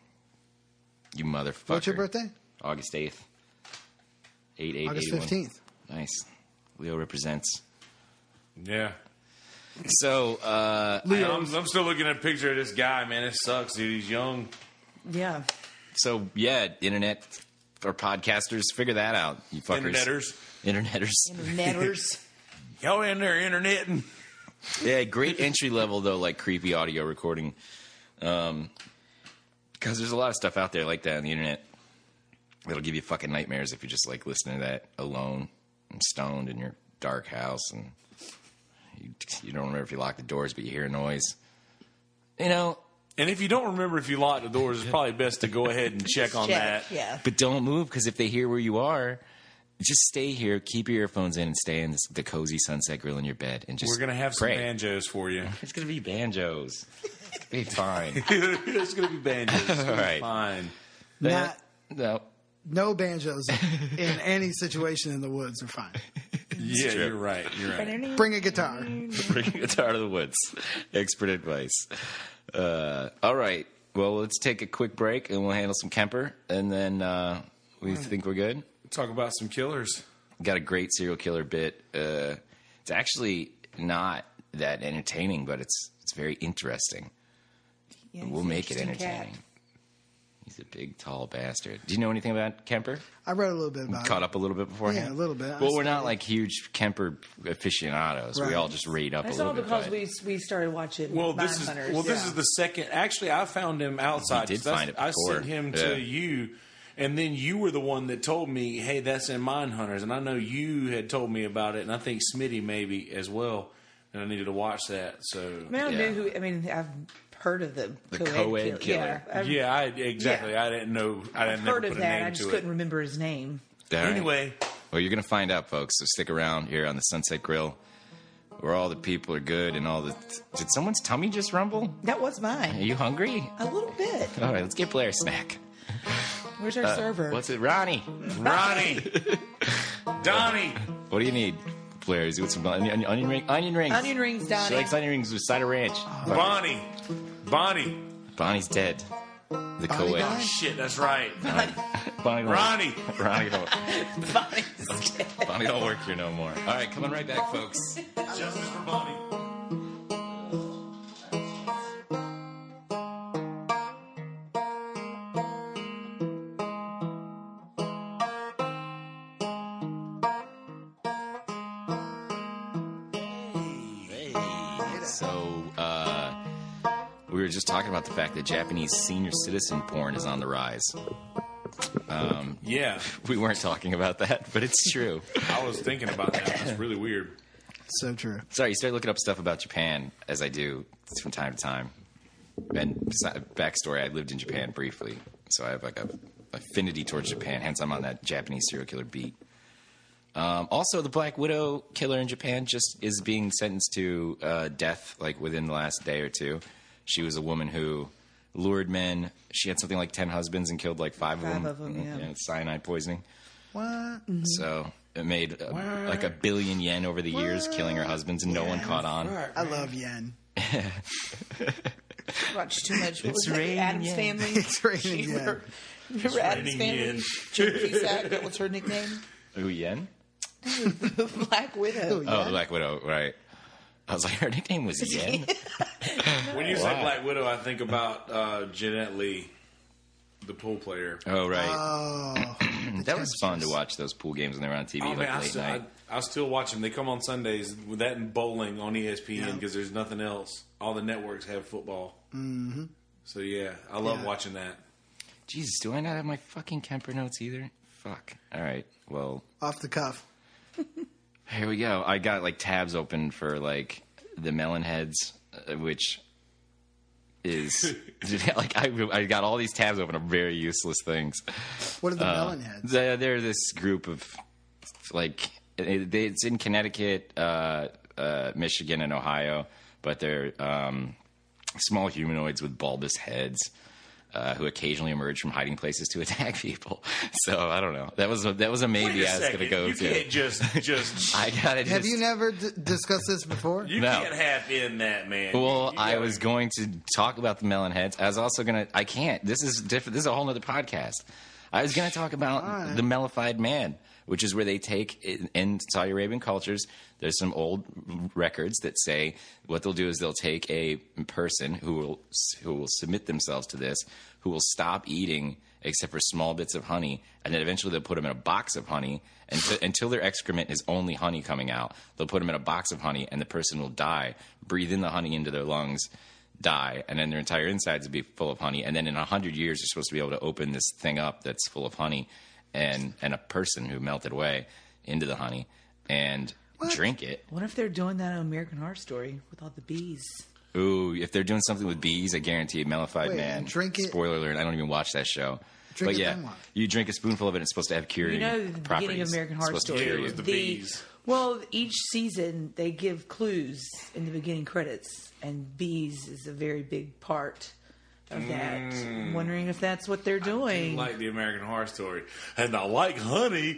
You motherfucker. What's your birthday? August 8th. 8/8/81. August 15th. Nice. Leo represents. Yeah. So, I'm still looking at a picture of this guy, man. It sucks, dude. He's young. Yeah. Internet or podcasters, figure that out, you fuckers. Interneters. Netters. Y'all in there interneting. Yeah, great entry level though, like creepy audio recording. Because there's a lot of stuff out there like that on the internet that'll give you fucking nightmares if you're just like listening to that alone and stoned in your dark house and you don't remember if you locked the doors, but you hear a noise. You know, And if you don't remember if you locked the doors, it's probably best to go ahead and check on that. Yeah. but don't move because if they hear where you are, just stay here, keep your earphones in, and stay in the cozy sunset grill in your bed, and just We're gonna have pray. some banjos for you. It's gonna be banjos. Be fine. It's gonna be banjos. It's gonna be Right. fine. Not, No. no banjos in any situation in the woods are fine. Yeah, true. you're right. You're right. Bring a guitar. Bring a guitar to the woods. Expert advice. All right. Well, let's take a quick break and we'll handle some Kemper, and then we think we're good. Talk about some killers. Got a great serial killer bit. It's actually not that entertaining, but it's very interesting. Yeah, We'll he's an make it interesting entertaining. cat. He's a big, tall bastard. Do you know anything about Kemper? I read a little bit about Caught it. up a little bit beforehand? Yeah, a little bit. Well, I we're not studied. like huge Kemper aficionados. Right. We all just read up That's a little all bit. because by it. we started watching Well, this Mindhunters. is the second. Actually, I found him outside. He did That's- find it I before. sent him Yeah. to you, and then you were the one that told me, "Hey, that's in Mindhunters," and I know you had told me about it, and I think Smitty maybe as well, and I needed to watch that. So I mean, I Yeah. knew who. I mean, I've heard of the co-ed killer. Yeah, I've yeah, exactly. Yeah. I didn't know. I didn't heard never of put a that. name I just to couldn't it. remember his name. All right. Anyway, Well, you're going to find out, folks, so stick around here on the Sunset Grill where all the people are good and all the... Did someone's tummy just rumble? That was Are mine. you hungry? A little bit. All right, let's get Blair a snack. Where's our server? What's it? Ronnie. Ronnie, Donnie. What do you need, Blair? Is it with some onion rings? Onion rings. Onion rings, Donnie. She likes onion rings with cider ranch. Bonnie. Bonnie's dead. The co-ed. died? Shit, that's right. Bonnie don't- Ronnie. Ronnie don't, Bonnie's dead. Bonnie don't work here no more. All right, coming right back, folks. Justice for Bonnie. So, we were just talking about the fact that Japanese senior citizen porn is on the rise. Yeah, We weren't talking about that, but it's true. I was thinking about that. It's really weird. So true. Sorry, you start looking up stuff about Japan, as I do from time to time. And backstory, I lived in Japan briefly, so I have like a affinity towards Japan, hence I'm on that Japanese serial killer beat. Also, the Black Widow killer in Japan just is being sentenced to death like within the last day or two. She was a woman who lured men. She had something like 10 husbands and killed like five of them. Yeah. Cyanide poisoning. What? So it made like $1 billion yen over the years, killing her husbands, and no one caught on. I love yen. Watch too much. What It's was it? raining Adam's yen. Family. It's raining yen. Remember Adam's raining Family? yen. Jim Cusack. What was her nickname? Who, yen? Black Widow. Oh, the Black Widow, right. I was like, her nickname was Yen? When you say Wow. Black Widow, I think about Jeanette Lee, the pool player. Oh, right. Oh, That was fun to watch those pool games when they were on TV Oh, like man, late night. I still watch them. They come on Sundays with that and bowling on ESPN because there's nothing else. All the networks have football. Mm-hmm. So, yeah, I love watching that. Jesus, do I not have my fucking Kemper notes either? Fuck. All right. Well, off the cuff. here we go. I got like tabs open for like the Melon Heads, which is like I got all these tabs open of very useless things. What are the melon heads? They're this group of like it's in Connecticut, Michigan, and Ohio, but they're small humanoids with bulbous heads. Who occasionally emerge from hiding places to attack people. So I don't know. That was a maybe Wait a I was going to second. go You to. can't just I got it. Have you never discussed this before? you No. can't half in that, man. Well, You I gotta- was going to talk about the melon heads. I was also going to. I can't. This is different. This is a whole other podcast. I was going to talk about the mellified man, which is where they take in Saudi Arabian cultures. There's some old records that say what they'll do is they'll take a person who will submit themselves to this, who will stop eating except for small bits of honey, and then eventually they'll put them in a box of honey until their excrement is only honey coming out. They'll put them in a box of honey, and the person will die, breathe in the honey into their lungs, die, and then their entire insides will be full of honey. And then in 100 years, you're supposed to be able to open this thing up that's full of honey, and a person who melted away into the honey and drink it. What if they're doing that on American Horror Story with all the bees? Ooh, if they're doing something with bees, I guarantee a mellified Wait, man. and drink it? Spoiler alert, I don't even watch that show. Drink but it, yeah, then what? you drink a spoonful of it, it's supposed to have curing You know, the properties. beginning of American Horror It's supposed to Story. cure it you. was the bees. Well, each season they give clues in the beginning credits, and bees is a very big part of that. I'm wondering if that's what they're I doing. like the American Horror Story, and I like honey.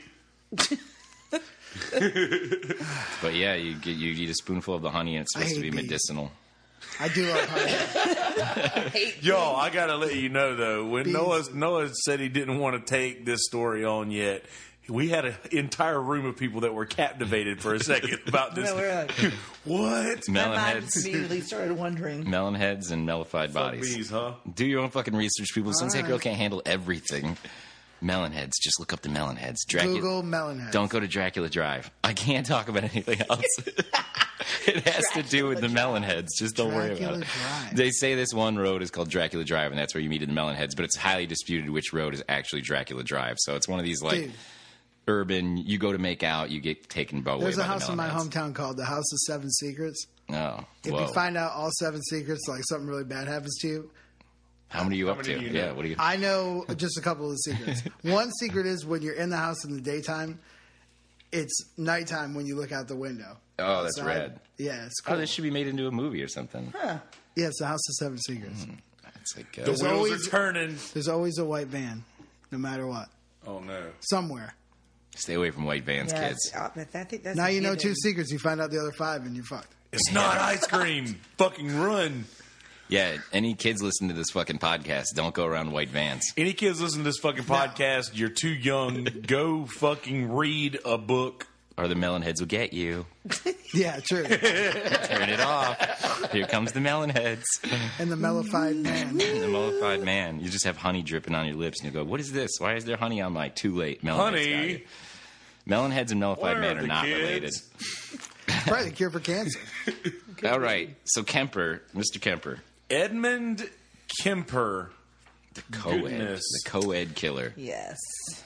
But yeah, you eat a spoonful of the honey and it's supposed to hate be bees. medicinal. I do love honey. Yo, I gotta let you know though, when Bees. Noah said he didn't want to take this story on yet, we had an entire room of people that were captivated for a second about this. No, we're like, What? my Melon mind heads, immediately started wondering. melon heads, and mellified bodies. Bees, huh? Do your own fucking research, people. Sensei right. Girl can't handle everything. Melon heads. Just look up the melon heads. Google melon heads. Don't go to Dracula Drive. I can't talk about anything else. It has to do with the melon heads. Just don't worry about Dracula it. Drive. They say this one road is called Dracula Drive, and that's where you meet in the melon heads. But it's highly disputed which road is actually Dracula Drive. So it's one of these like Dude. urban. You go to make out, you get taken away. There's by a the house in my melon heads. hometown called the House of Seven Secrets. Oh, If whoa. you find out all 7 secrets, like something really bad happens to you. How many are you up many to? do you Yeah, know? what do you? I know just a couple of the secrets. One secret is when you're in the house in the daytime, it's nighttime when you look out the window. Oh, that's outside. rad. Yeah, it's Oh, cool. this should be made into a movie or something. Yeah, it's the House of Seven Secrets. It's like The There's wheels always- are turning. There's always a white van, no matter what, Oh, no. somewhere. stay away from white vans, Yeah, kids. I think that's Now a you know given. 2 secrets. You find out the other 5, and you're fucked. It's not ice cream. Fucking run. Yeah, any kids listening to this fucking podcast, don't go around white vans. Any kids listening to this fucking podcast, you're too young. Go fucking read a book. Or the melon heads will get you. Yeah, true. Turn it off. Here comes the melon heads. And the mellified man. The mollified man. You just have honey dripping on your lips, and you go, "What is this? Why is there honey on my too late melon heads got Honey. you." Melon heads and mellified Where man are are the not kids? related. Probably the cure for cancer. All right, so Kemper, Mr. Kemper, Edmund Kemper. the co-ed, Goodness. the co-ed killer. Yes.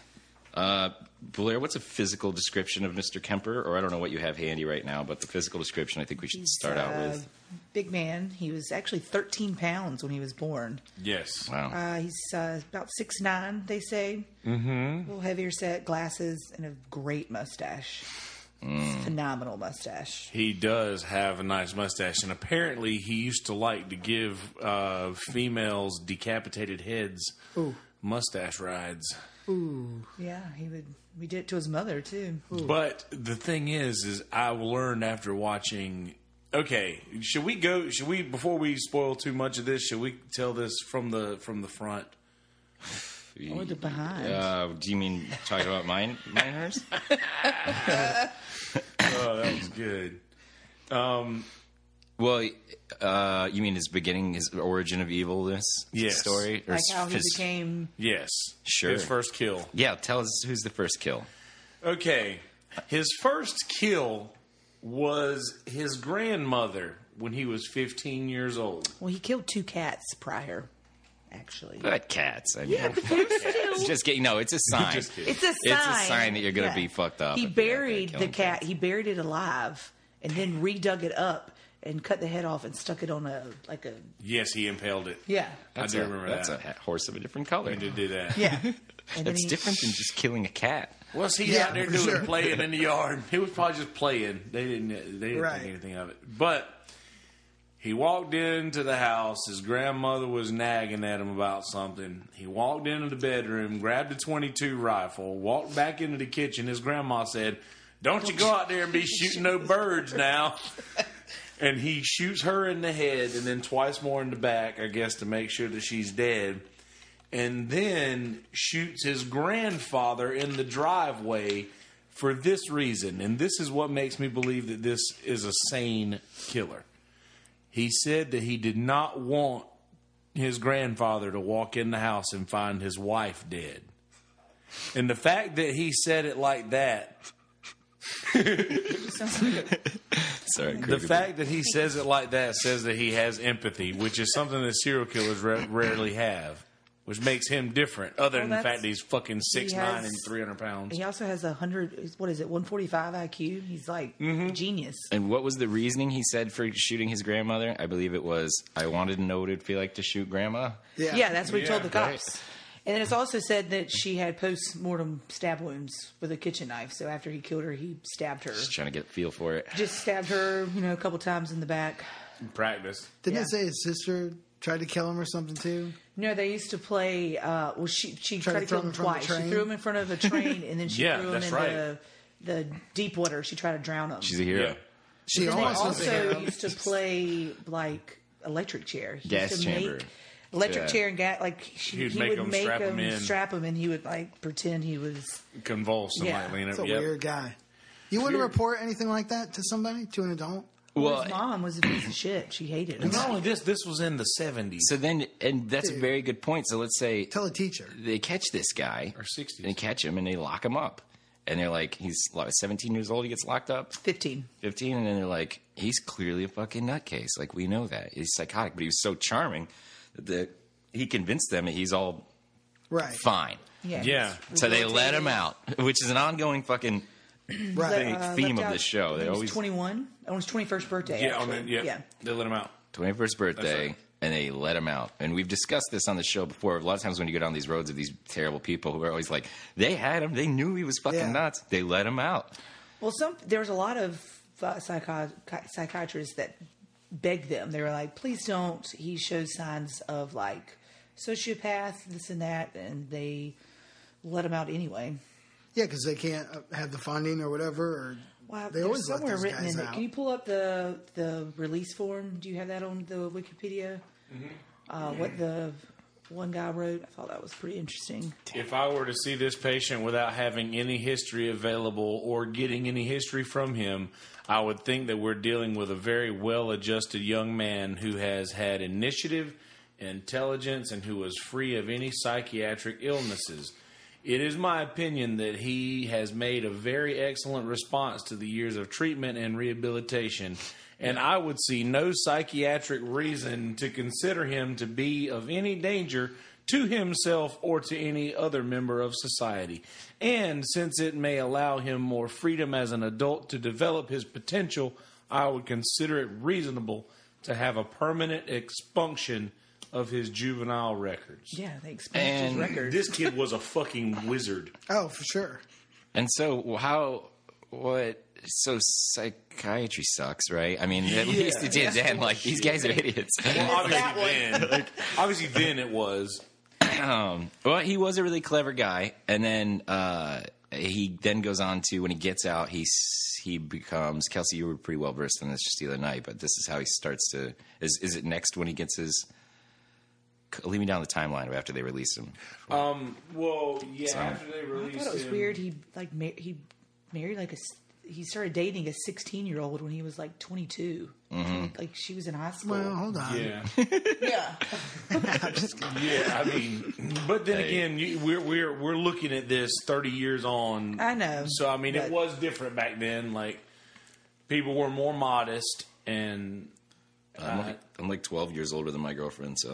Blair, what's a physical description of Mr. Kemper? Or I don't know what you have handy right now, but the physical description I think we should start out with. Big man. He was actually 13 pounds when he was born. Yes. Wow. He's about 6'9", they say. Mm-hmm. A little heavier set, glasses, and a great mustache. Phenomenal mustache. He does have a nice mustache, and apparently he used to like to give females decapitated heads mustache rides. Yeah, we did it to his mother, too. But the thing is I learned after watching. Okay, should we before we spoil too much of this? Should we tell this from the front? Or the behind. Do you mean talking about mine and hers? Oh, that was good. Well, you mean his beginning, his origin of evilness Yes. story? Or Like how he his- became... Yes, Sure. His first kill. Yeah, tell us who's the first kill. Okay, his first kill was his grandmother when he was 15 years old. Well, he killed 2 cats prior, actually. But cats. I mean, Yeah, but they're still... just kidding. No, it's a sign. Just kidding. It's a sign. It's a sign that you're going to be fucked up. He if you're out there buried the killing cat. cats. He buried it alive and then redug it up and cut the head off and stuck it on a. Yes, he impaled it. Yeah. I do remember that's that. a horse of a different color. He did do that. Yeah. And then That's different than just killing a cat. What's he Yeah, out there for doing? sure. Playing in the yard. He was probably just playing. They didn't Right. think anything of it. But he walked into the house. His grandmother was nagging at him about something. He walked into the bedroom, grabbed a .22 rifle, walked back into the kitchen. His grandma said, "Don't you go out there and be shooting no birds now." And he shoots her in the head and then twice more in the back, I guess, to make sure that she's dead. And then shoots his grandfather in the driveway for this reason. And this is what makes me believe that this is a sane killer. He said that he did not want his grandfather to walk in the house and find his wife dead. And the fact that he said it like that, Sorry, the creepy. fact that he says it like that says that he has empathy, which is something that serial killers rarely have. Which makes him different, other than the that's- fact that he's fucking 6'9" has- and 300 pounds. He also has 145 IQ. He's like genius. And what was the reasoning he said for shooting his grandmother? I believe it was, I wanted to know what it'd feel like to shoot grandma. Yeah, that's what he told the right. cops. And then it's also said that she had post-mortem stab wounds with a kitchen knife. So after he killed her, he stabbed her. Just trying to get a feel for it. Just stabbed her, a couple times in the back. Practice. Didn't Yeah. it say his sister tried to kill him or something too? No, they used to play. She tried to throw kill him him in front of a twice. She train? threw him in front of a train, and then she Yeah, threw him that's in right. the deep water. She tried to drown him. She's a hero. Yeah. She And they almost was a also hero. used to play like electric chair. He Gas used to chamber. make electric Yeah. chair and gas. Like He would he make would him make strap 'em him in. strap him, and he would like pretend he was. Convulse and Yeah. like lean That's up. a Yep. weird guy. You wouldn't report anything like that to somebody, to an adult? Well, his mom was a piece of shit. She hated him. And not only this was in the 70s. So then, and that's a very good point. So let's say Tell a teacher. they catch this guy, Or 60s. They catch him and they lock him up, and they're like, he's 17 years old. He gets locked up. 15. 15, and then they're like, he's clearly a fucking nutcase. Like, we know that. He's psychotic, but he was so charming that he convinced them that he's all Right. fine. Yeah. Yeah. So they let him out, which is an ongoing fucking Right. theme left of out this show. when They he was always 21 on his 21st birthday. Yeah, actually. yeah. They let him out. 21st birthday, That's right. and they let him out. And we've discussed this on the show before. A lot of times when you go down these roads of these terrible people who are always like, they had him, they knew he was fucking Yeah. nuts. They let him out. Well, there's a lot of psychiatrists that begged them. They were like, please don't. He shows signs of like sociopath, this and that, and they let him out anyway. Yeah, because they can't have the funding or whatever. Or Wow, they there's always let somewhere those written guys in it. out. Can you pull up the release form? Do you have that on the Wikipedia? What the one guy wrote? I thought that was pretty interesting. If I were to see this patient without having any history available or getting any history from him, I would think that we're dealing with a very well-adjusted young man who has had initiative, intelligence, and who is free of any psychiatric illnesses. It is my opinion that he has made a very excellent response to the years of treatment and rehabilitation, and I would see no psychiatric reason to consider him to be of any danger to himself or to any other member of society. And since it may allow him more freedom as an adult to develop his potential, I would consider it reasonable to have a permanent expunction of his juvenile records. Yeah, they expunged his And record. This kid was a fucking wizard. Oh, for sure. And so so psychiatry sucks, right? I mean, at least it did then. Like, these guys are idiots. Well, obviously then it was. Well, he was a really clever guy, and then he then goes on to, when he gets out, he becomes, Kelsey, you were pretty well versed in this just the other night, but this is how he starts to, is it next when he gets his, lead me down the timeline of after they release him. Well, yeah, after they I released thought it was him, weird. He he married he started dating a 16-year-old when he was like 22. Like she was in high school. Well, hold on. Yeah, yeah. I'm just kidding. yeah. I mean, but then again, we're looking at this 30 years on. I know, So I mean, it but- was different back then. Like people were more modest, and I'm like 12 years older than my girlfriend, so.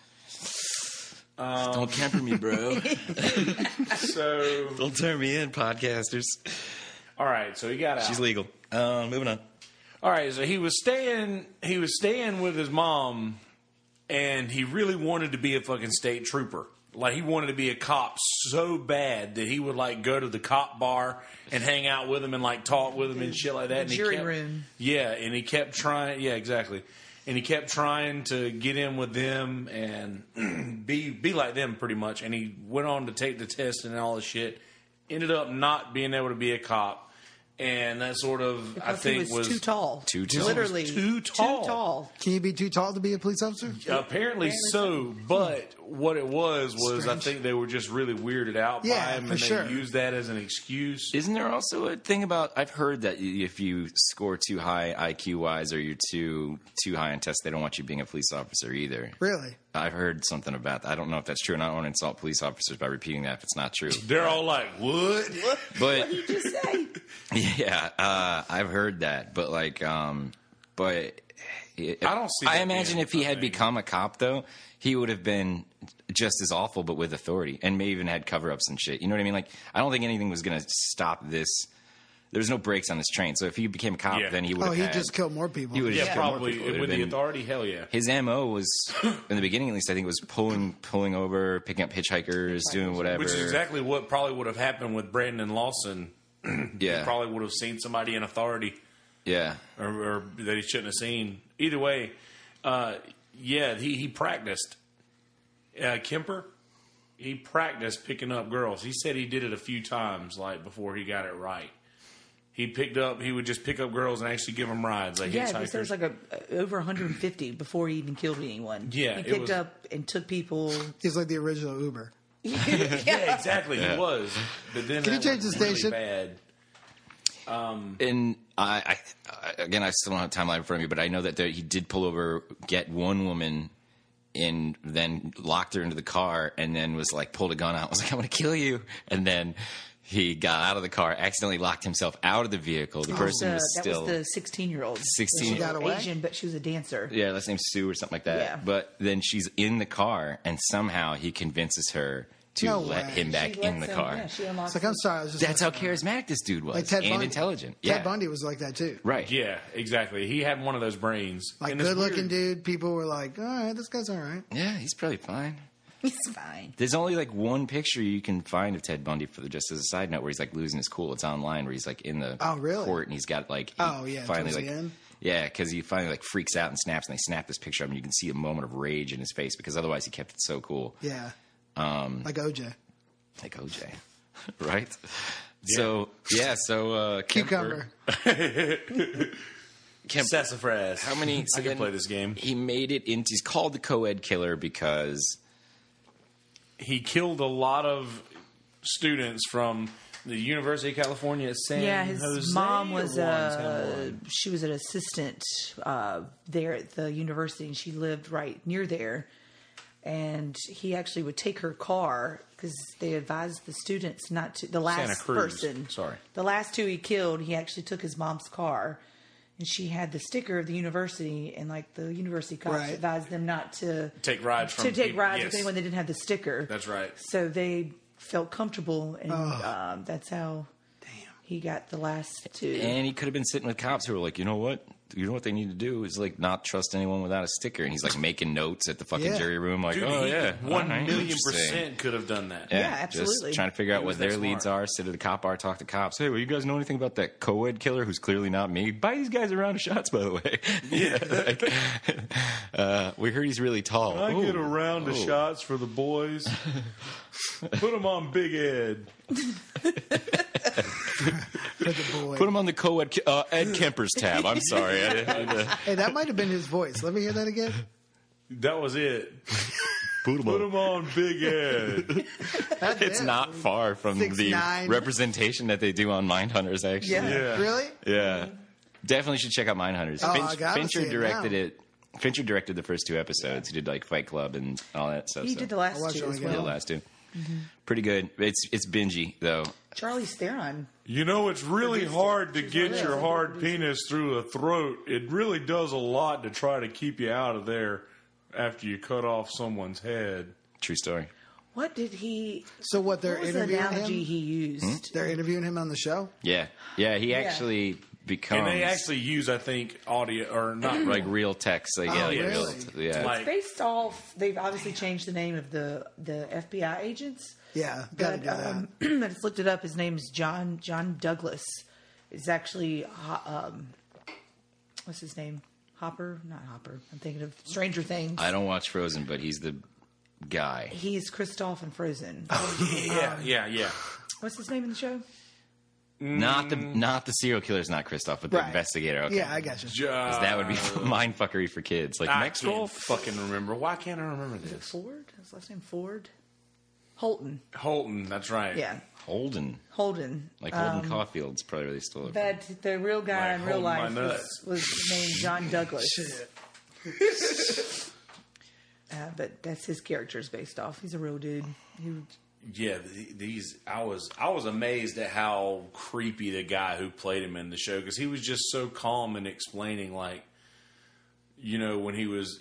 Don't camper me, bro. so Don't turn me in, podcasters. all right. So he got out. She's legal. Moving on. All right, so he was staying with his mom, and he really wanted to be a fucking state trooper. Like he wanted to be a cop so bad that he would like go to the cop bar and hang out with him and like talk with him and shit like that. And jury he kept, room. Yeah, and he kept trying. Yeah, exactly. And he kept trying to get in with them and be like them pretty much. And he went on to take the test and all this shit. Ended up not being able to be a cop. And that sort of, Because I think, he was too tall. Too tall. Literally Too tall. Too tall. Can you be too tall to be a police officer? Apparently so, but what it was I Strange. think they were just really weirded out by Yeah, him, for and sure. they used that as an excuse. Isn't there also a thing about, I've heard that if you score too high IQ wise or you're too high on tests, they don't want you being a police officer either. Really? I've heard something about that. I don't know if that's true, and I don't want to insult police officers by repeating that if it's not true. They're all like, "What?" But You just say. yeah, I've heard that. But like, but I don't see I that imagine being if he a had thing. become a cop, though, he would have been just as awful, but with authority, and may even had cover-ups and shit. You know what I mean? Like, I don't think anything was going to stop this. There's no brakes on this train. So if he became a cop, Yeah. then he would. Oh, have he had, just killed more people. He would have Yeah, just killed more probably people. It would with have the been- authority. Hell yeah. His MO was, in the beginning at least, I think it was pulling over, picking up hitchhikers, doing whatever. Which is exactly what probably would have happened with Brandon Lawson. Yeah. He probably would have seen somebody in authority Yeah. or that he shouldn't have seen. Either way, yeah, he practiced. Kemper, he practiced picking up girls. He said he did it a few times, like before he got it right. He would just pick up girls and actually give them rides, like Yeah, because there hitchhikers. was like over 150 before he even killed anyone. Yeah, he it picked was- up and took people. He's like the original Uber. Yeah, exactly. He was. But then Can you that change was the really station? Bad. And I again, I still don't have timeline in front of me, but I know that he did pull over, get one woman, and then locked her into the car, and then was like, pulled a gun out, was like, I'm going to kill you. And then he got out of the car, accidentally locked himself out of the vehicle. The person was that still was the 16-year-old. 16. She got away? Asian, but she was a dancer. Yeah, last name's Sue or something like that. Yeah. But then she's in the car, and somehow he convinces her to No let way. him back She in lets the him- car. Yeah, she unlocks It's like, I'm the- sorry. I was just That's how messing around. charismatic this dude was, Like Ted and Bundy. intelligent. Ted Yeah, Bundy was like that too. right. Yeah, exactly. He had one of those brains. Like And it's good looking weird. dude. People were like, all right, this guy's all right. Yeah, he's probably fine. He's fine. There's only like one picture you can find of Ted Bundy, for just as a side note, where he's like losing his cool. It's online, where he's like in the Oh, really? court, and he's got like Oh, yeah, finally towards like the end? yeah, because he finally like freaks out and snaps, and they snap this picture of him. And you can see a moment of rage in his face, because otherwise he kept it so cool, Yeah. Like OJ. like OJ, right? So Cucumber. Sassafras. How many? I can play this game. He made it into. He's called the co-ed killer because He killed a lot of students from the University of California at San Yeah, his Jose. mom or was San Juan? she was an assistant there at the university, and she lived right near there. And he actually would take her car, because they advised the students not to. The last Santa Cruz. person, Sorry. the last two he killed, he actually took his mom's car, and she had the sticker of the university, and like the university cops Right. advised them not to Take rides from to take people- rides yes. with anyone that didn't have the sticker. That's right. So they felt comfortable, and that's how he got the last two. And he could have been sitting with cops who were like, you know what they need to do is like not trust anyone without a sticker. And he's like making notes at the fucking Yeah. jury room, like, Dude, oh he yeah, 1,000,000% could have done that. Yeah, absolutely. Just trying to figure out He was what their that leads smart. are, sit at the cop bar, talk to cops. Hey, well, you guys know anything about that co-ed killer who's clearly not me? Buy these guys a round of shots, by the way. Yeah. We heard he's really tall. I get a Ooh. round of Ooh. shots for the boys. Put them on Big Ed. For the boy. Put him on the co-ed Ed Kemper's tab. I'm sorry. I didn't mean to- Hey, that might have been his voice. Let me hear that again. That was it. Put him Put on. them on Big Ed. That's It's it. not far from 6'9". the representation that they do on Mindhunters, actually. Yeah. Yeah. Really? Yeah. Definitely should check out Mindhunters. Oh, I gotta Fincher see it directed now. it. Fincher directed the first two episodes. He did like Fight Club and all that stuff. he so. did the I'll last watch two it as again. He did well. the last two. Pretty good. It's bingey though. Charlize Theron. You know, it's really Produced it. hard to She's get one of your those hard producers. penis through a throat. It really does a lot to try to keep you out of there after you cut off someone's head. True story. What did he? So what, they're What was the interviewing analogy him? he used? They're interviewing him on the show? Yeah. Yeah. He actually becomes And they actually use, I think, audio or not like real text. Like Oh, yeah, really? yeah. like Based off, they've obviously changed the name of the FBI agents. Yeah, gotta But do that. I just looked it up. His name's John Douglas. Is actually what's his name? Hopper? Not Hopper. I'm thinking of Stranger Things. I don't watch Frozen, but he's the guy. He's Kristoff in Frozen. yeah. What's his name in the show? Not the serial killer's not Christoph, but the Right. investigator. Okay. Yeah, I got you. 'Cause that would be mind fuckery for kids. Like I next can't roll, fucking remember. Why can't I remember this? Ford? His last name Ford? Holton. Holton, that's right. Yeah. Holden. Holden. Like Holden Caulfield's probably where they stole it. But the real guy Like in real holding my life nut. was named John Douglas. But that's his character's based off. He's a real dude. Yeah, these I was amazed at how creepy the guy who played him in the show, because he was just so calm and explaining, like, you know, when he was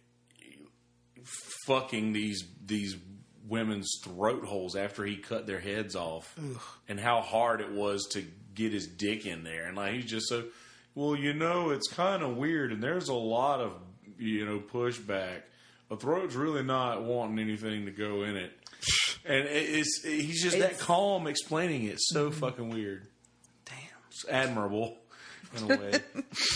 fucking these women's throat holes after he cut their heads off, and how hard it was to get his dick in there, and like he's just so, well, you know, it's kind of weird, and there's a lot of, you know, pushback. A throat's really not wanting anything to go in it. And he's just that calm explaining it. So fucking weird. Damn. It's admirable in a way.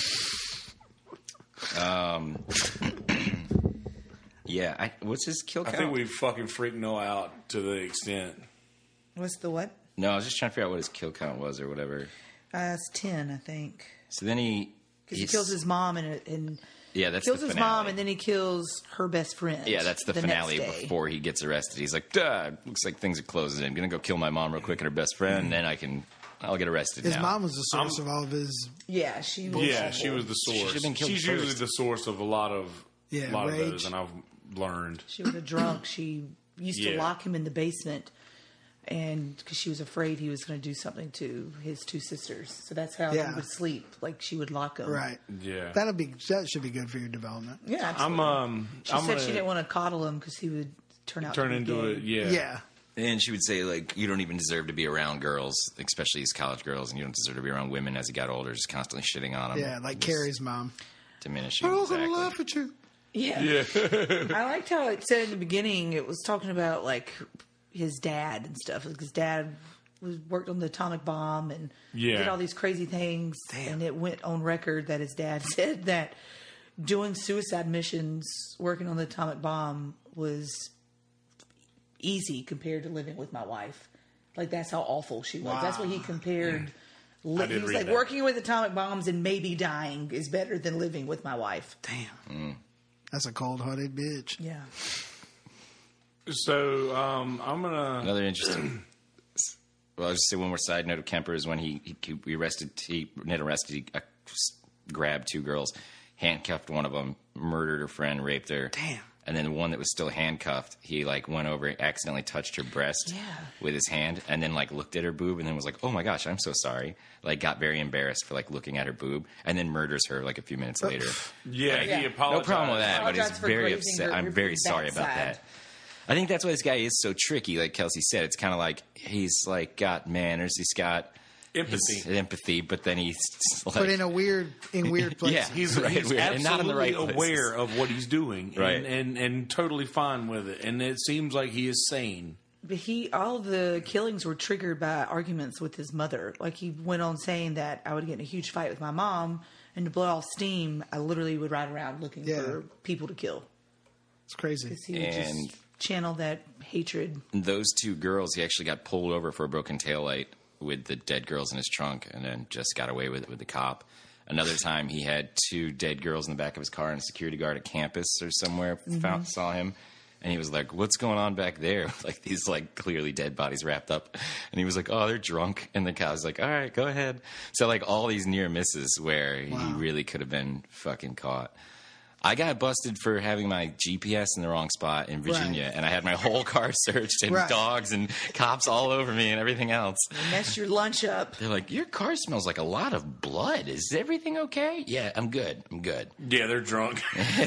Yeah. What's his kill I count? think we fucking freaked Noah out to the extent. What's the what? No, I was just trying to figure out what his kill count was or whatever. It's 10, I think. So then he kills his mom and yeah, that's kills the his finale. mom, and then he kills her best friend. Yeah, that's the finale next day. before he gets arrested. He's like, duh, looks like things are closing in. I'm going to go kill my mom real quick and her best friend, and then I'll get arrested His now. mom was the source of all of his. Yeah, she was. Yeah, she was the source. should've been killed She's first. usually the source of a lot of Yeah, of rage. those, and I've learned. She was a drunk. She used to Yeah. lock him in the basement, and because she was afraid he was going to do something to his two sisters. So that's how Yeah. he would sleep. Like she would lock him. Right. Yeah. That should be good for your development. Yeah. I'm Absolutely. She I'm said gonna she didn't want to coddle him because he would turn out turn to be into gay. it. Yeah. Yeah. And she would say, like, you don't even deserve to be around girls, especially these college girls, and you don't deserve to be around women as he got older, just constantly shitting on them. Yeah, like Just Carrie's mom. diminishing. I'm not Exactly. gonna laugh at you. Yeah. I liked how it said in the beginning. It was talking about like his dad and stuff. Like his dad worked on the atomic bomb and Yeah. did all these crazy things. And it went on record that his dad said that doing suicide missions, working on the atomic bomb, was easy compared to living with my wife. Like that's how awful she was. That's what he compared. He did was read like, that. working with atomic bombs and maybe dying is better than living with my wife. Damn. That's a cold-hearted bitch. Yeah. So I'm gonna. Another interesting. Well, I'll just say one more side note of Kemper is when he grabbed two girls, handcuffed one of them, murdered her friend, raped her. Damn. And then the one that was still handcuffed, he like went over and accidentally touched her breast Yeah. with his hand, and then like looked at her boob, and then was like, "Oh my gosh, I'm so sorry." Like got very embarrassed for like looking at her boob, and then murders her like a few minutes later. Yeah, Like, he apologized. no problem with that, but Apologize he's for very grazing upset. her- I'm your very sorry about backside. that. I think that's why this guy is so tricky. Like Kelsey said, it's kind of like he's like got manners, he's got Empathy. his empathy, but then he's like, But in weird places. Yeah. He's, Right, he's weird, and not in the right absolutely places. aware of what he's doing, Right. and totally fine with it. And it seems like he is sane. But all the killings were triggered by arguments with his mother. Like he went on saying that I would get in a huge fight with my mom, and to blow off steam, I literally would ride around looking Yeah. for people to kill. It's crazy. 'Cause he would And- just channel that hatred. those two girls, he actually got pulled over for a broken taillight with the dead girls in his trunk, and then just got away with it with the cop. Another time, he had two dead girls in the back of his car, and a security guard at campus or somewhere saw him, and he was like, "What's going on back there?" Like these like clearly dead bodies wrapped up, and he was like, "Oh, they're drunk," and the guy was like, "All right, go ahead." So like all these near misses where he really could have been fucking caught. I got busted for having my GPS in the wrong spot in Virginia, Right. and I had my whole car searched and Right. dogs and cops all over me and everything else. Mess your lunch up. They're like, "Your car smells like a lot of blood. Is everything okay?" Yeah, I'm good. I'm good. Yeah, they're drunk.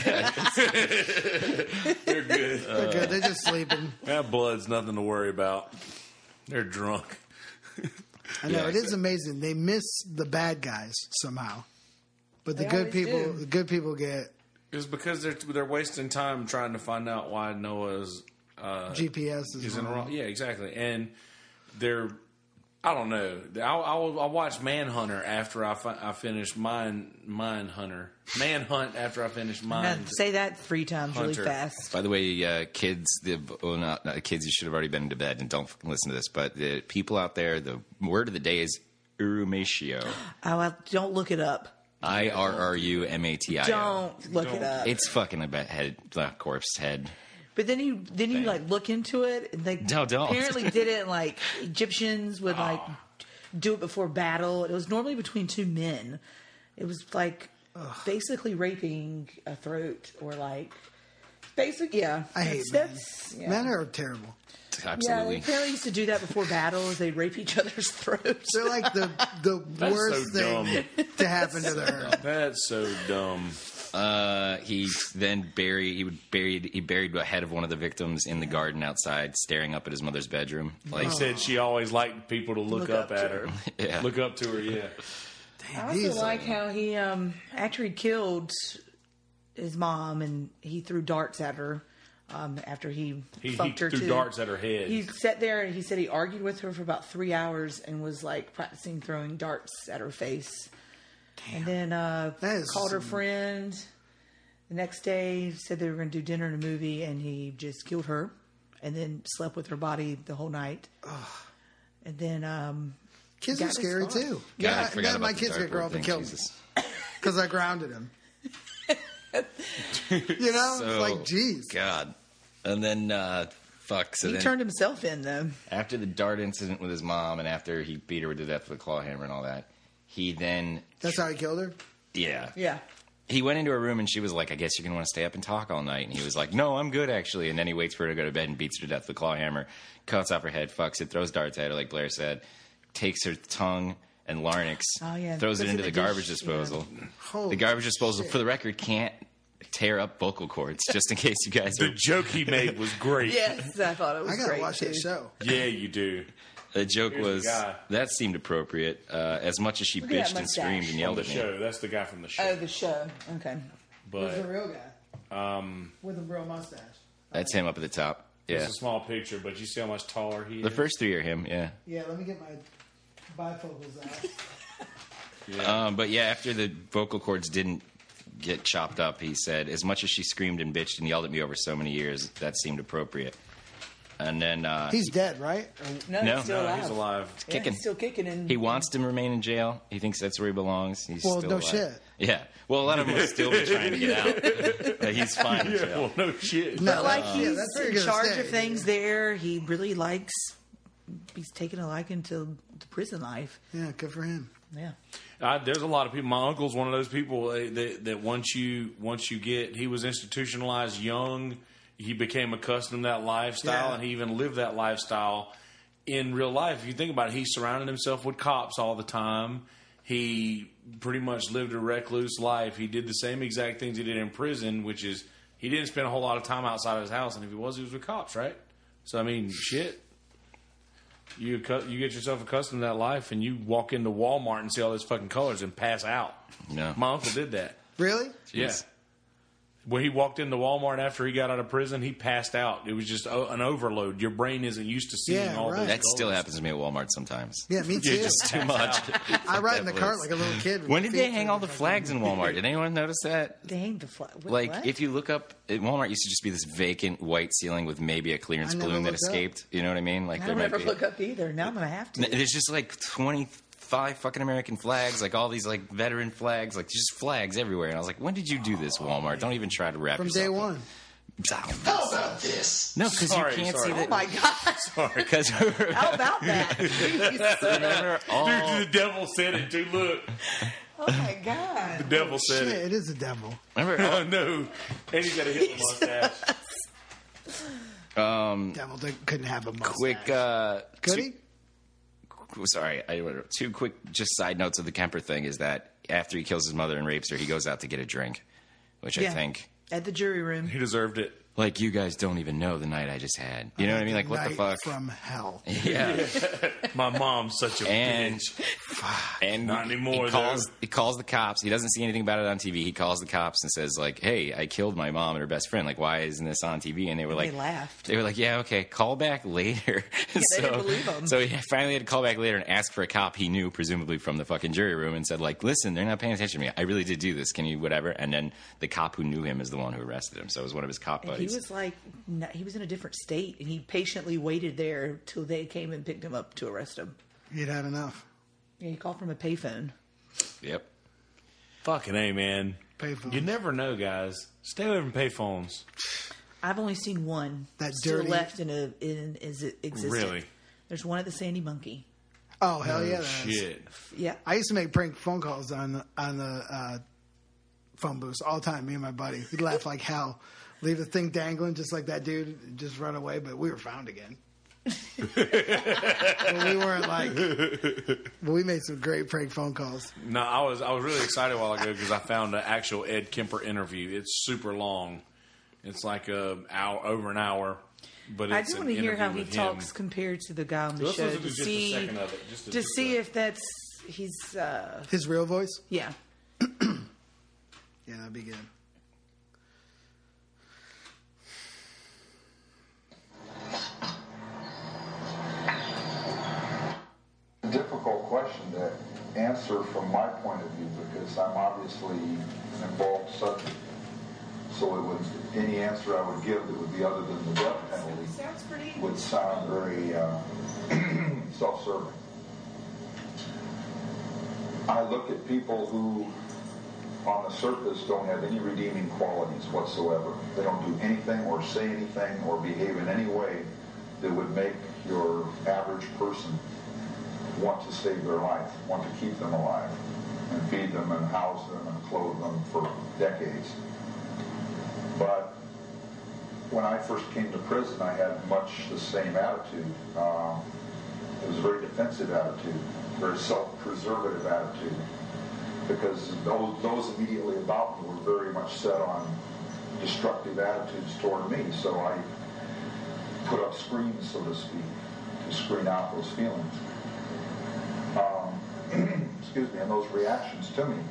They're good. They're good. They're just sleeping. That blood's nothing to worry about. They're drunk. I know Yeah, it is amazing. They miss the bad guys somehow, but the They good always people, do. the good people get It's because they're wasting time trying to find out why Noah's GPS is in the wrong. wrong. Yeah, exactly. And they're, I don't know. I watched Manhunter after I finished Manhunt after I finished Now, Mine. say that 3 times really Hunter. fast. By the way, kids, not kids, you should have already been to bed and don't listen to this. But the people out there, the word of the day is Urumatio. Don't look it up. IRRUMATIO. Don't look it up. It's fucking a corpse head. But then you like look into it, and they No, don't. apparently did it like Egyptians would like do it before battle. It was normally between 2 men. It was like basically raping a throat or like yeah. I hate that's yeah. Men are terrible. Yeah, Absolutely. they apparently used to do that before battles. They'd rape each other's throats. They're like the That's worst so dumb. thing to happen to the earth. That's so dumb. He then he buried the head of one of the victims in the garden outside, staring up at his mother's bedroom. Like, He said she always liked people to look up at her. Yeah. Look up to her, yeah. I also He's like how he after he killed his mom and he threw darts at her after he He fucked her threw too. darts at her head. He sat there and he said he argued with her for about 3 hours and was like practicing throwing darts at her face. And then is called her some- friend. The next day said they were going to do dinner and a movie, and he just killed her, and then slept with her body the whole night. And then Kids Got are his scary phone. too. God, I And forgot then about my the kids could grow dartboard up and thing, kill me Jesus. because I grounded him. You know, So, it's like, geez. God. And then, so He then turned himself in, though. after the dart incident with his mom and after he beat her to death with a claw hammer and all that, he then, That's how he killed her. yeah. Yeah. He went into her room and she was like, I guess you're going to want to stay up and talk all night. And he was like, no, I'm good, actually. And then he waits for her to go to bed and beats her to death with a claw hammer, cuts off her head, fucks it, throws darts at her, like Blair said, takes her tongue and larynx, Oh, yeah. throws it Puts it into in the the garbage dish, disposal. Holy The garbage disposal, shit. for the record, can't tear up vocal cords, just in case you guys The are... joke he made was great. Yes, I thought it was I gotta great, watch too. that show. Yeah, you do. The joke Here's the was, guy. that seemed appropriate, as much as she Look at that bitched and mustache. screamed and yelled The at me. show. That's the guy from the show. Oh, the show. Okay. Who's the But real guy? With a real mustache. That's him up at the top. Yeah. it's a small picture, but you see how much taller he is? The first three are him, yeah. Yeah, let me get my bifocals out. But yeah, after the vocal cords didn't get chopped up, he said, as much as she screamed and bitched and yelled at me over so many years, that seemed appropriate. And then He's dead, right? No, No. he's still No, alive. he's alive. Yeah, kicking. he's still kicking. And He wants to remain in jail. He thinks that's where he belongs. He's Well, still no alive. shit. Yeah. Well, a lot of them will still be trying to get out. But he's fine in Yeah, jail. well, no shit. No, But like yeah, he's that's where in you're gonna charge stay. of things there. He really likes. He's taking a liking to the prison life. Yeah, good for him. Yeah. There's a lot of people. My uncle's one of those people that once you get, he was institutionalized young. He became accustomed to that lifestyle, Yeah. and he even lived that lifestyle in real life. If you think about it, he surrounded himself with cops all the time. He pretty much lived a recluse life. He did the same exact things he did in prison, which is he didn't spend a whole lot of time outside of his house, and if he was with cops, right? So I mean, shit. You get yourself accustomed to that life, and you walk into Walmart and see all those fucking colors and pass out. No. My uncle did that. Really? Yeah. When he walked into Walmart after he got out of prison, he passed out. It was just an overload. Your brain isn't used to seeing Yeah, all right. those That colors. still happens to me at Walmart sometimes. Yeah, me too. Yeah, just Too much. I ride in the cart like a little kid. with When did feet they hang all the fucking- flags in Walmart? Did anyone notice that? They hang the flag. Like, what? if you look up, Walmart used to just be this vacant white ceiling with maybe a clearance I never balloon that looked up. escaped. You know what I mean? Like, I there don't might ever be. look up either. Now I'm gonna have to. There's just like 25 fucking American flags, like all these like veteran flags, like just flags everywhere. And I was like, when did you do this, Walmart? Don't even try to wrap From yourself day up. one. How about this? No, because you Sorry, can't sorry. see Oh that. my god! Because How about that? remember all. Dude, the devil said it too. Look, Oh my god! the devil said Shit, it. it is a devil. Remember all, Oh no, and he's got a hit mustache. Devil couldn't have a mustache. quick. Could he? Sorry, two quick just side notes of the Kemper thing is that after he kills his mother and rapes her, he goes out to get a drink, which I Yeah. think, At the jury room. He deserved it. like, you guys don't even know the night I just had. You know what I mean? Like, what the Night fuck? From hell. Yeah. My mom's such a And- bitch. And Not anymore, He calls the cops. He doesn't see anything about it on TV. He calls the cops and says, like, "Hey, I killed my mom and her best friend. Like, why isn't this on TV?" And they were like, They laughed. They were like, "Yeah, okay, call back later." they didn't believe him. So he finally had to call back later and ask for a cop he knew, presumably from the fucking jury room, and said, like, "Listen, they're not paying attention to me. I really did do this. Can you whatever?" And then the cop who knew him is the one who arrested him. So it was one of his cop And buddies. he was like, he was in a different state, and he patiently waited there till they came and picked him up to arrest him. He'd had enough. Yeah, he called from a payphone. Yep. Fucking A, man. Payphone. You never know, guys. Stay away from payphones. I've only seen one That still dirty- left in existence. Really? There's one at the Sandy Monkey. Oh hell yeah! That is. Shit. Yeah. I used to make prank phone calls on the phone booths all the time. Me and my buddy, we'd laugh like hell. Leave the thing dangling just like that dude, and just run away. But we were found again. But we weren't like. But we made some great prank phone calls. No, I was really excited a while ago because I found an actual Ed Kemper interview. It's super long. It's like over an hour. But I it's do an want to hear how interview he with him. talks compared to the guy on the Let's show listen to to just a see second of it, just to- to just see a- if that's he's His real voice. yeah. Yeah, that'd be good. Difficult question to answer from my point of view because I'm obviously an involved subject. So it would, any answer I would give that would be other than the death penalty Sounds pretty. would sound very self-serving. I look at people who, on the surface, don't have any redeeming qualities whatsoever. They don't do anything or say anything or behave in any way that would make your average person want to save their life, want to keep them alive, and feed them and house them and clothe them for decades. But when I first came to prison, I had much the same attitude. It was a very defensive attitude, very self-preservative attitude, because those immediately about me were very much set on destructive attitudes toward me. So I put up screens, so to speak, to screen out those feelings. Excuse me, and those reactions to me.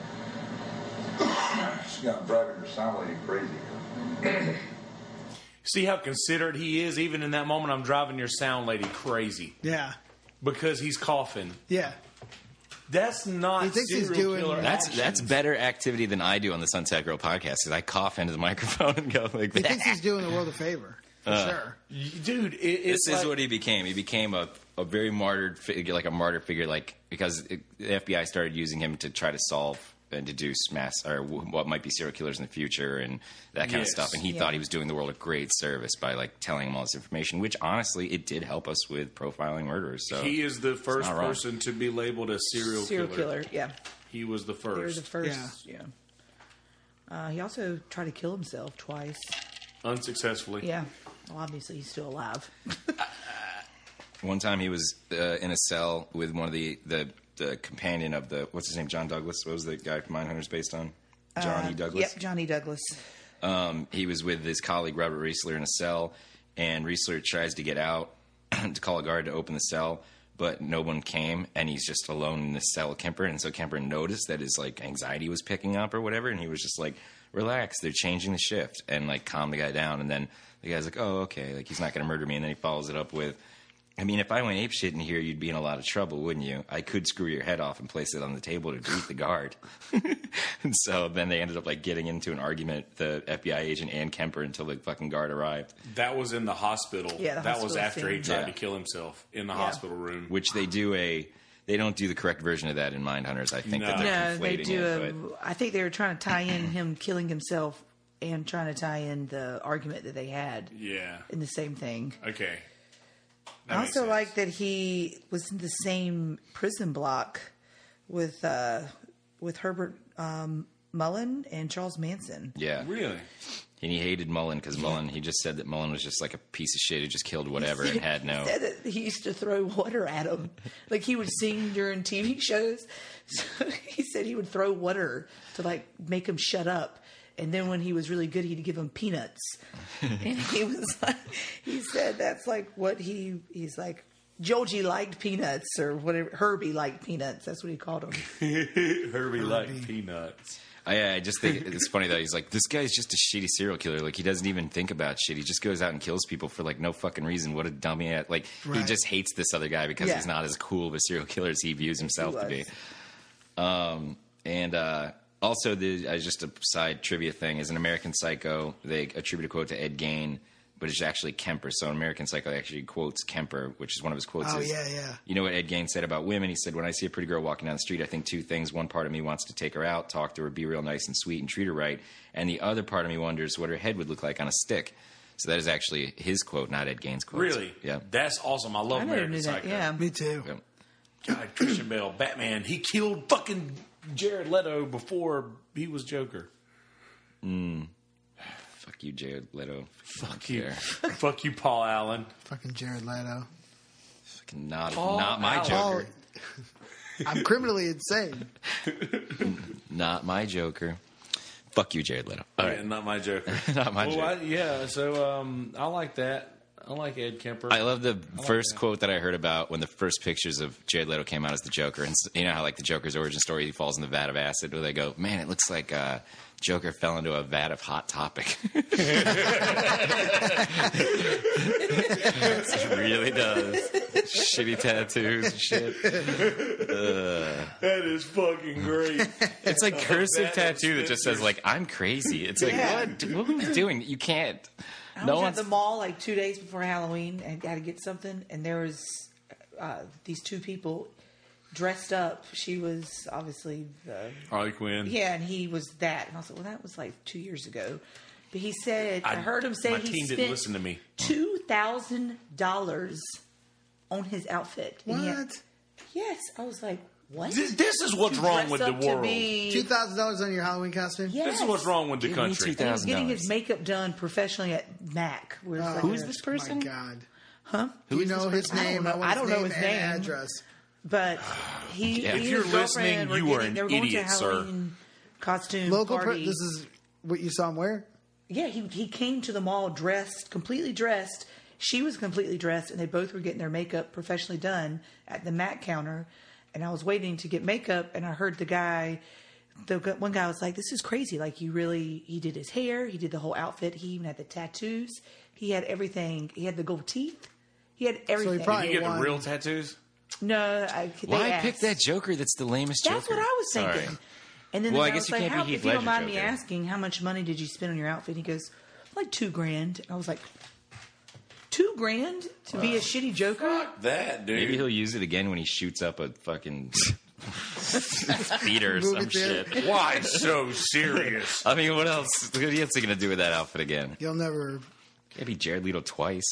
I'm driving your sound lady crazy. See how considerate he is? Even in that moment, I'm driving your sound lady crazy. Yeah. Because he's coughing. Yeah. That's not He thinks he's serial doing killer that. That's better activity than I do on the Sunset Girl podcast, because I cough into the microphone and go like He that. thinks he's doing the world a favor. For sure. Dude, it's This is what he became. He became a very martyred figure, like a martyr figure, like because the FBI started using him to try to solve and deduce mass or what might be serial killers in the future and that kind of Yes. stuff. And he thought he was doing the world a great service by like telling him all this information, which honestly it did help us with profiling murderers. So He is the first not wrong. person to be labeled a serial killer. Yeah. He was the They were the first. first. Yeah. He also tried to kill himself twice. Unsuccessfully. Yeah. Well, obviously he's still alive. one time he was in a cell with one of the companion of the what's his name, John Douglas. What was the guy from Mindhunter's based on? Johnny Douglas. Yep, Johnny Douglas. He was with his colleague Robert Riesler in a cell, and Riesler tries to get out to call a guard to open the cell, but no one came, and he's just alone in the cell with Kemper. And so Kemper noticed that his like anxiety was picking up or whatever, and he was just like, "Relax, they're changing the shift," and like calm the guy down. And then the guy's like, "Oh, okay, like he's not going to murder me." And then he follows it up with, I mean, if I went apeshit in here, you'd be in a lot of trouble, wouldn't you? I could screw your head off and place it on the table to beat the guard. And so then they ended up like getting into an argument, the FBI agent and Kemper, until the fucking guard arrived. That was in the hospital. Yeah, the that was hospital after he scene. tried Yeah. to kill himself in the hospital room. Which they don't do the correct version of that in Mindhunters. I think that No. they're No, they conflating do. it. I think they were trying to tie in him killing himself and trying to tie in the argument that they had Yeah. in the same thing. Okay. That I makes also sense. like that he was in the same prison block with Herbert Mullen and Charles Manson. Yeah. Really? And he hated Mullen because he just said that Mullen was just like a piece of shit who just killed whatever and had no. Said that he used to throw water at him, like he would sing during TV shows. So he said he would throw water to like make him shut up, and then when he was really good, he'd give him peanuts. And he was like, he said that's like what he's like. Georgie liked peanuts or whatever. Herbie liked peanuts. That's what he called them. Herbie liked peanuts. I just think it's funny that he's like, this guy's just a shitty serial killer. Like, he doesn't even think about shit. He just goes out and kills people for, like, no fucking reason. What a dummy. Like, he Right. just hates this other guy because Yeah. he's not as cool of a serial killer as he views himself to be. Also, just a side trivia thing, is an American Psycho, they attribute a quote to Ed Gein, but it's actually Kemper. So American Psycho actually quotes Kemper, which is one of his quotes. Oh, is, yeah. You know what Ed Gein said about women? He said, when I see a pretty girl walking down the street, I think two things. One part of me wants to take her out, talk to her, be real nice and sweet, and treat her right. And the other part of me wonders what her head would look like on a stick. So that is actually his quote, not Ed Gein's quote. Really? Yeah. That's awesome. I love I never American knew that. Psycho. Yeah. Me too. Yeah. God, Christian Bale, Batman. He killed fucking Jared Leto before he was Joker. Fuck you, Jared Leto. Fuck you. Care. Fuck you, Paul Allen. Fucking Jared Leto. Fucking not Paul my Allen. Joker. I'm criminally insane. Not my Joker. Fuck you, Jared Leto. All Yeah, right. not my Joker. Not my Well, Joker. so I like that. I like Ed Kemper. I love the first quote that I heard about when the first pictures of Jared Leto came out as the Joker. And you know how, like, the Joker's origin story, he falls in the vat of acid, where they go, man, it looks like Joker fell into a vat of Hot Topic. It really does. Shitty tattoos and shit. That is fucking great. It's like cursive vat of tattoo that just says, like, I'm crazy. It's like, Yeah. what are you doing? You can't. I No was one's at the mall like 2 days before Halloween and got to get something, and there was these two people dressed up. She was obviously the Harley Quinn. yeah, and he was that. And I was like, well, that was like 2 years ago. But he said, I heard him say my he team spent didn't listen to me. $2,000 on his outfit. And he had- What? yes, I was like, what? This is what's wrong with the Dressed up to world. be- $2,000 on your Halloween costume? Yes. This is what's wrong with the Give me country. And he's getting his $2,000. makeup done professionally at MAC. Where it's like Who's a- this person? My God. Huh? Do you know his name? I don't know his and name. address. But he, Yeah. he If and you're his listening, girlfriend were you are getting- an they were going idiot, to a sir. Halloween costume Local. party. This is what you saw him wear? Yeah, he came to the mall completely dressed. She was completely dressed, and they both were getting their makeup professionally done at the MAC counter. And I was waiting to get makeup, and I heard one guy was like, "This is crazy! Like, he did his hair, he did the whole outfit, he even had the tattoos, he had everything, he had the gold teeth, he had everything." probably- You get the One. real tattoos? No, Why pick that Joker? That's the lamest Joker. That's what I was thinking. Sorry. And then Well, the I guy guess was you like, can't be how, Heath if you don't Ledger mind me Joker. asking, how much money did you spend on your outfit? He goes, like $2,000. I was like, $2,000 to be a shitty Joker? That, dude. Maybe he'll use it again when he shoots up a fucking theater or Movie some theater. shit. Why so serious? I mean, what else? What else are you gonna do with that outfit again? You'll never. Can't be Jared Leto twice.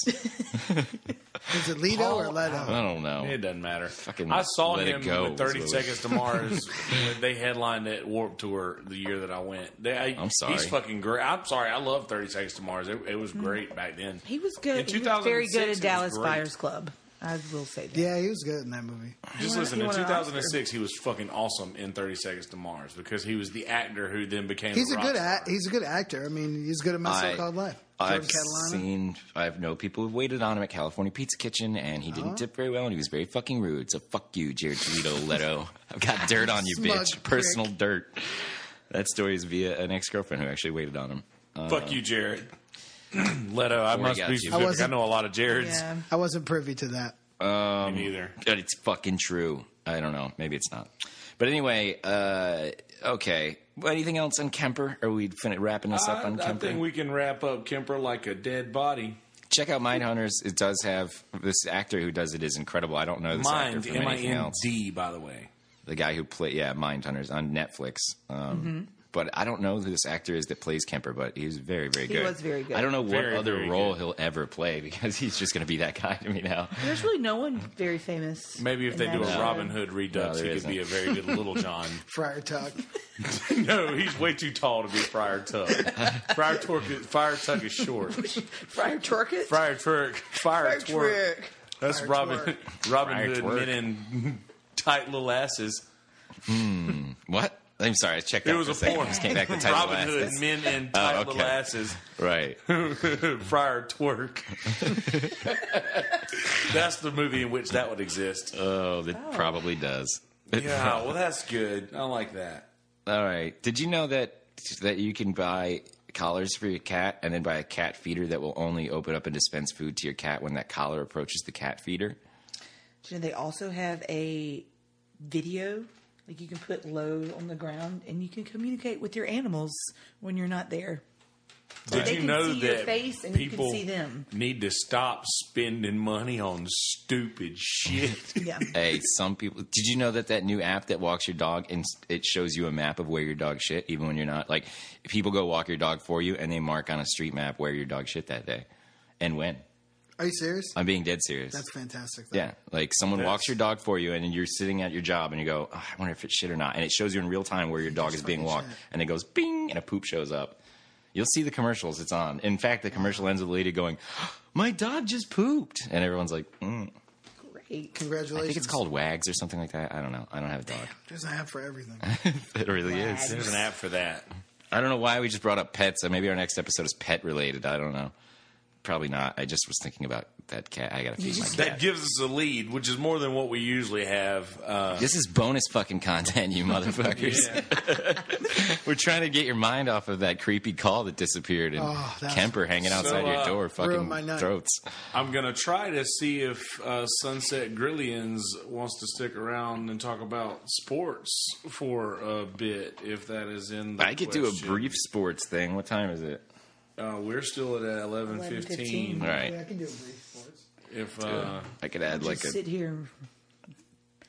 Is it Leto or Leto? I don't know. It doesn't matter. Fucking I saw let it him go with 30 is what Seconds to Mars when they headlined at Warped Tour the year that I went. I'm sorry. He's fucking great. I'm sorry. I love 30 Seconds to Mars. It was great back then. He was good. In He was very 2006, good it at was Dallas great. Buyers Club. I will say that. Yeah, he was good in that movie. Just won- listen, he in won an 2006, he was fucking awesome in 30 Seconds to Mars because he was the actor who then became He's a a rock good star. he's a good actor. I mean, he's good at My So-Called Life. I've Jordan Catalano. I know people who've waited on him at California Pizza Kitchen, and he didn't tip very well, and he was very fucking rude. So fuck you, Jared Leto. I've got dirt on you, Smug bitch. prick. Personal dirt. That story is via an ex-girlfriend who actually waited on him. Fuck you, Jared. Leto, I Before he must got be you. specific. I wasn't- know a lot of Jareds. Yeah. I wasn't privy to that. Me neither. But it's fucking true. I don't know. Maybe it's not. But anyway, okay. Anything else on Kemper? Are we wrapping this up on I Kemper? think we can wrap up Kemper like a dead body. Check out Mindhunters. It does have this actor who does it is incredible. I don't know this actor Mind, from anything else. M-I-N-D, by the way. The guy who played Mindhunters on Netflix. But I don't know who this actor is that plays Kemper, but he was very, very He good. was very good. I don't know what Very, other very role good. he'll ever play because he's just going to be that guy to me now. There's really no one very famous. Maybe if in they that do a show. Robin Hood redux, there he could isn't. be a very good Little John. Friar Tuck. No, he's way too tall to be Friar Tuck. Friar Tuck is short. Friar Twerk. Friar Twerk. Twerk. That's Friar Robin Friar Hood Twerk. men in tight little asses. What? I'm sorry, I checked It out was for a second. porn. Just came back to title Robin Hood asses. men in tight Oh, okay. little asses. Right. Friar Twerk. That's the movie in which that would exist. Oh, that probably does. Yeah, well, that's good. I like that. All right. Did you know that you can buy collars for your cat and then buy a cat feeder that will only open up and dispense food to your cat when that collar approaches the cat feeder? Do you know they also have a video? Like you can put low on the ground and you can communicate with your animals when you're not there. Did they you can know see your that face and you can people see them. need to stop spending money on stupid shit? Yeah. Hey, some people. Did you know that new app that walks your dog and it shows you a map of where your dog shit, even when you're not? Like, people go walk your dog for you and they mark on a street map where your dog shit that day and when. Are you serious? I'm being dead serious. That's fantastic. Though. Yeah, like someone walks your dog for you, and then you're sitting at your job, and you go, oh, "I wonder if it's shit or not," and it shows you in real time where your dog is being fucking walked, shit. and it goes bing, and a poop shows up. You'll see the commercials; it's on. In fact, the commercial ends with a lady going, "My dog just pooped," and everyone's like, Great. Congratulations. "I think it's called Wags or something like that." I don't know. I don't have a dog. There's an app for everything. It really Wags. is. There's an app for that. I don't know why we just brought up pets. So maybe our next episode is pet related. I don't know. Probably not. I just was thinking about that cat. I gotta feed my cat. That gives us a lead, which is more than what we usually have. This is bonus fucking content, you motherfuckers. We're trying to get your mind off of that creepy call that disappeared and Oh, that's- Kemper hanging outside your door, ruined my fucking night. throats. I'm going to try to see if Sunset Grillians wants to stick around and talk about sports for a bit, if that is in the I could do a question. brief sports thing. What time is it? We're still at 11:15. Right. Yeah, I can do a brief sports. If I could add like Just a. sit here.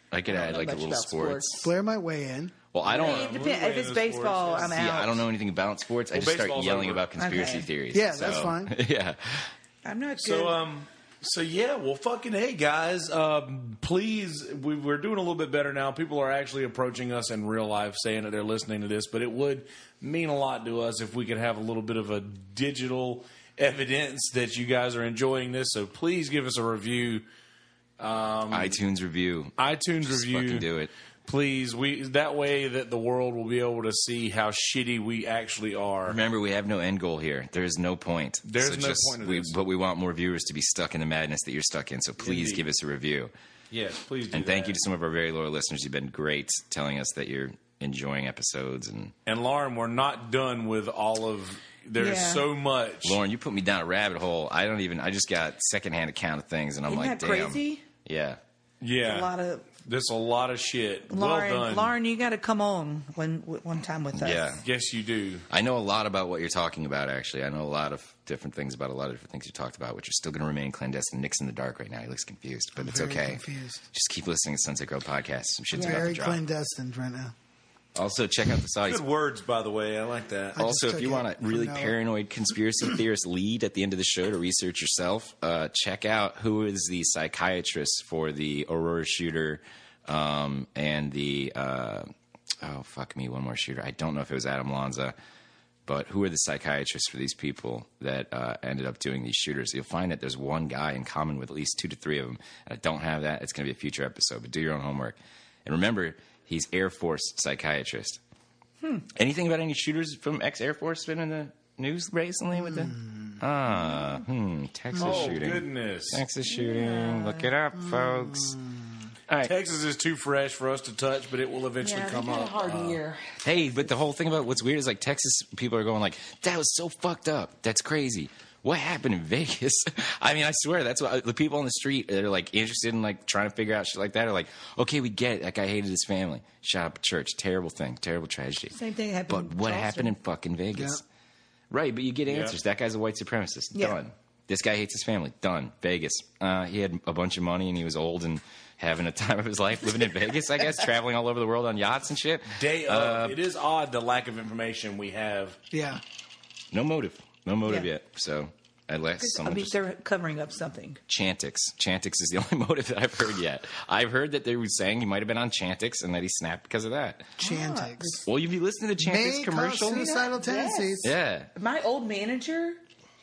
I could add know like a much little about sports. Blair might weigh in. Well, I It don't. depends. If it's baseball, I'm Yeah, out. I don't know anything about sports. I Well, just start baseball's yelling over. about conspiracy Okay. theories. Yeah, that's So, fine. Yeah. I'm not good. So yeah, well, fucking hey, guys, please, we're doing a little bit better now. People are actually approaching us in real life, saying that they're listening to this, but it would mean a lot to us if we could have a little bit of a digital evidence that you guys are enjoying this. So please give us a review. iTunes review. iTunes Just review. fucking do it. Please, that way that the world will be able to see how shitty we actually are. Remember, we have no end goal here. There is no point. There's no point in this. But we want more viewers to be stuck in the madness that you're stuck in. So please Indeed. give us a review. Yes, please do And that. thank you to some of our very loyal listeners. You've been great telling us that you're enjoying episodes. And Lauren, we're not done with all of. There's Yeah. so much. Lauren, you put me down a rabbit hole. I just got secondhand account of things, and I'm Isn't like, that damn. crazy? Yeah. Yeah, A lot of there's a lot of shit. Lauren. Well done. Lauren, you got to come on one time with us. Yeah. Yes, you do. I know a lot about what you're talking about, actually. I know a lot of different things about a lot of different things you talked about, which are still going to remain clandestine. Nick's in the dark right now. He looks confused, but it's very okay. confused. Just keep listening to Sunset Grove Podcast. Some shit's about Very to drop. clandestine right now. Also, check out the Saudis. Good words, by the way. I like that. I Also, just if you took want it a really from now. paranoid conspiracy theorist lead at the end of the show to research yourself, check out who is the psychiatrist for the Aurora shooter and the one more shooter. I don't know if it was Adam Lanza, but who are the psychiatrists for these people that ended up doing these shooters? You'll find that there's one guy in common with at least 2 to 3 of them. And I don't have that. It's going to be a future episode, but do your own homework. And remember, he's Air Force psychiatrist. Anything about any shooters from ex-Air Force been in the news recently with the Texas Oh, shooting? goodness. Texas shooting. Look it up, folks. All right. Texas is too fresh for us to touch, but it will eventually Yeah, they come got a up. hard year. Hey, but the whole thing about what's weird is like Texas people are going like, that was so fucked up. That's crazy. What happened in Vegas? I mean, I swear that's what the people on the street that are like interested in like trying to figure out shit like that are like, okay, we get it. That guy hated his family. Shot up a church. Terrible thing. Terrible tragedy. Same thing happened But in what Charleston. happened in fucking Vegas? Right, but you get answers. That guy's a white supremacist. Yeah. Done. This guy hates his family. Done. Vegas. He had a bunch of money and he was old and having a time of his life living in Vegas, I guess, traveling all over the world on yachts and shit. Day of. It is odd the lack of information we have. Yeah. No motive. No motive Yeah. yet. So, unless I someone mean, just... they're covering up something. Chantix. Chantix is the only motive that I've heard yet. I've heard that they were saying he might have been on Chantix and that he snapped because of that. Chantix. Well, you've been listening to Chantix May cause commercial? suicidal tendencies. Yeah. My old manager,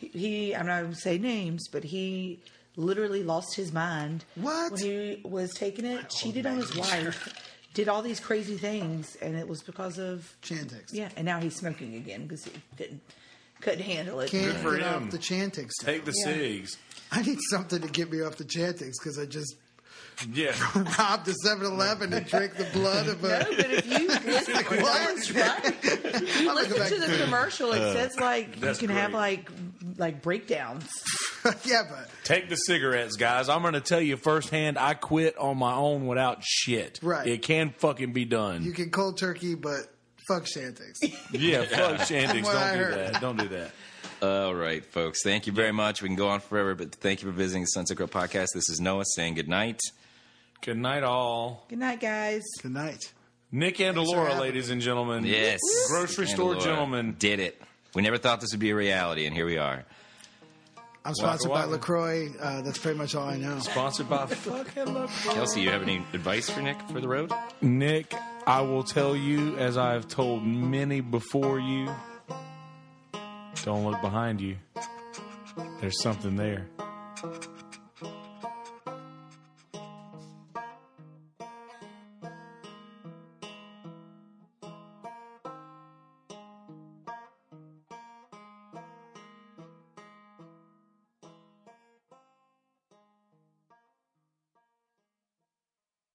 I'm not going to say names, but he literally lost his mind. What? When he was taking it, cheated on his wife, did all these crazy things, and it was because of Chantix. Yeah, and now he's smoking again because he couldn't handle it. Can't for get him. off the Chantix. Take the Yeah. cigs. I need something to get me off the Chantix because I just Yeah. robbed the 7-Eleven and drank the blood of No, a. but if you listen, that's right. If you listen to the commercial, it says like you That's can have great. like breakdowns. Yeah, but Take the cigarettes, guys. I'm going to tell you firsthand, I quit on my own without shit. Right. It can fucking be done. you can cold turkey, but fuck Chantix. Yeah, fuck Chantix. What I Don't do heard. that. Don't do that. All right, folks. Thank you very much. We can go on forever, but thank you for visiting the Sunset Grove Podcast. This is Noah saying good night. Good night, all. Good night, guys. Good night. Nick and Thanks for Delora, having ladies and gentlemen. Yes. Grocery And store Laura gentlemen. did it. We never thought this would be a reality, and here we are. I'm sponsored by waka. LaCroix. That's pretty much all I know. Sponsored by fucking LaCroix. Kelsey, you have any advice for Nick for the road? Nick, I will tell you, as I've told many before you, don't look behind you. There's something there.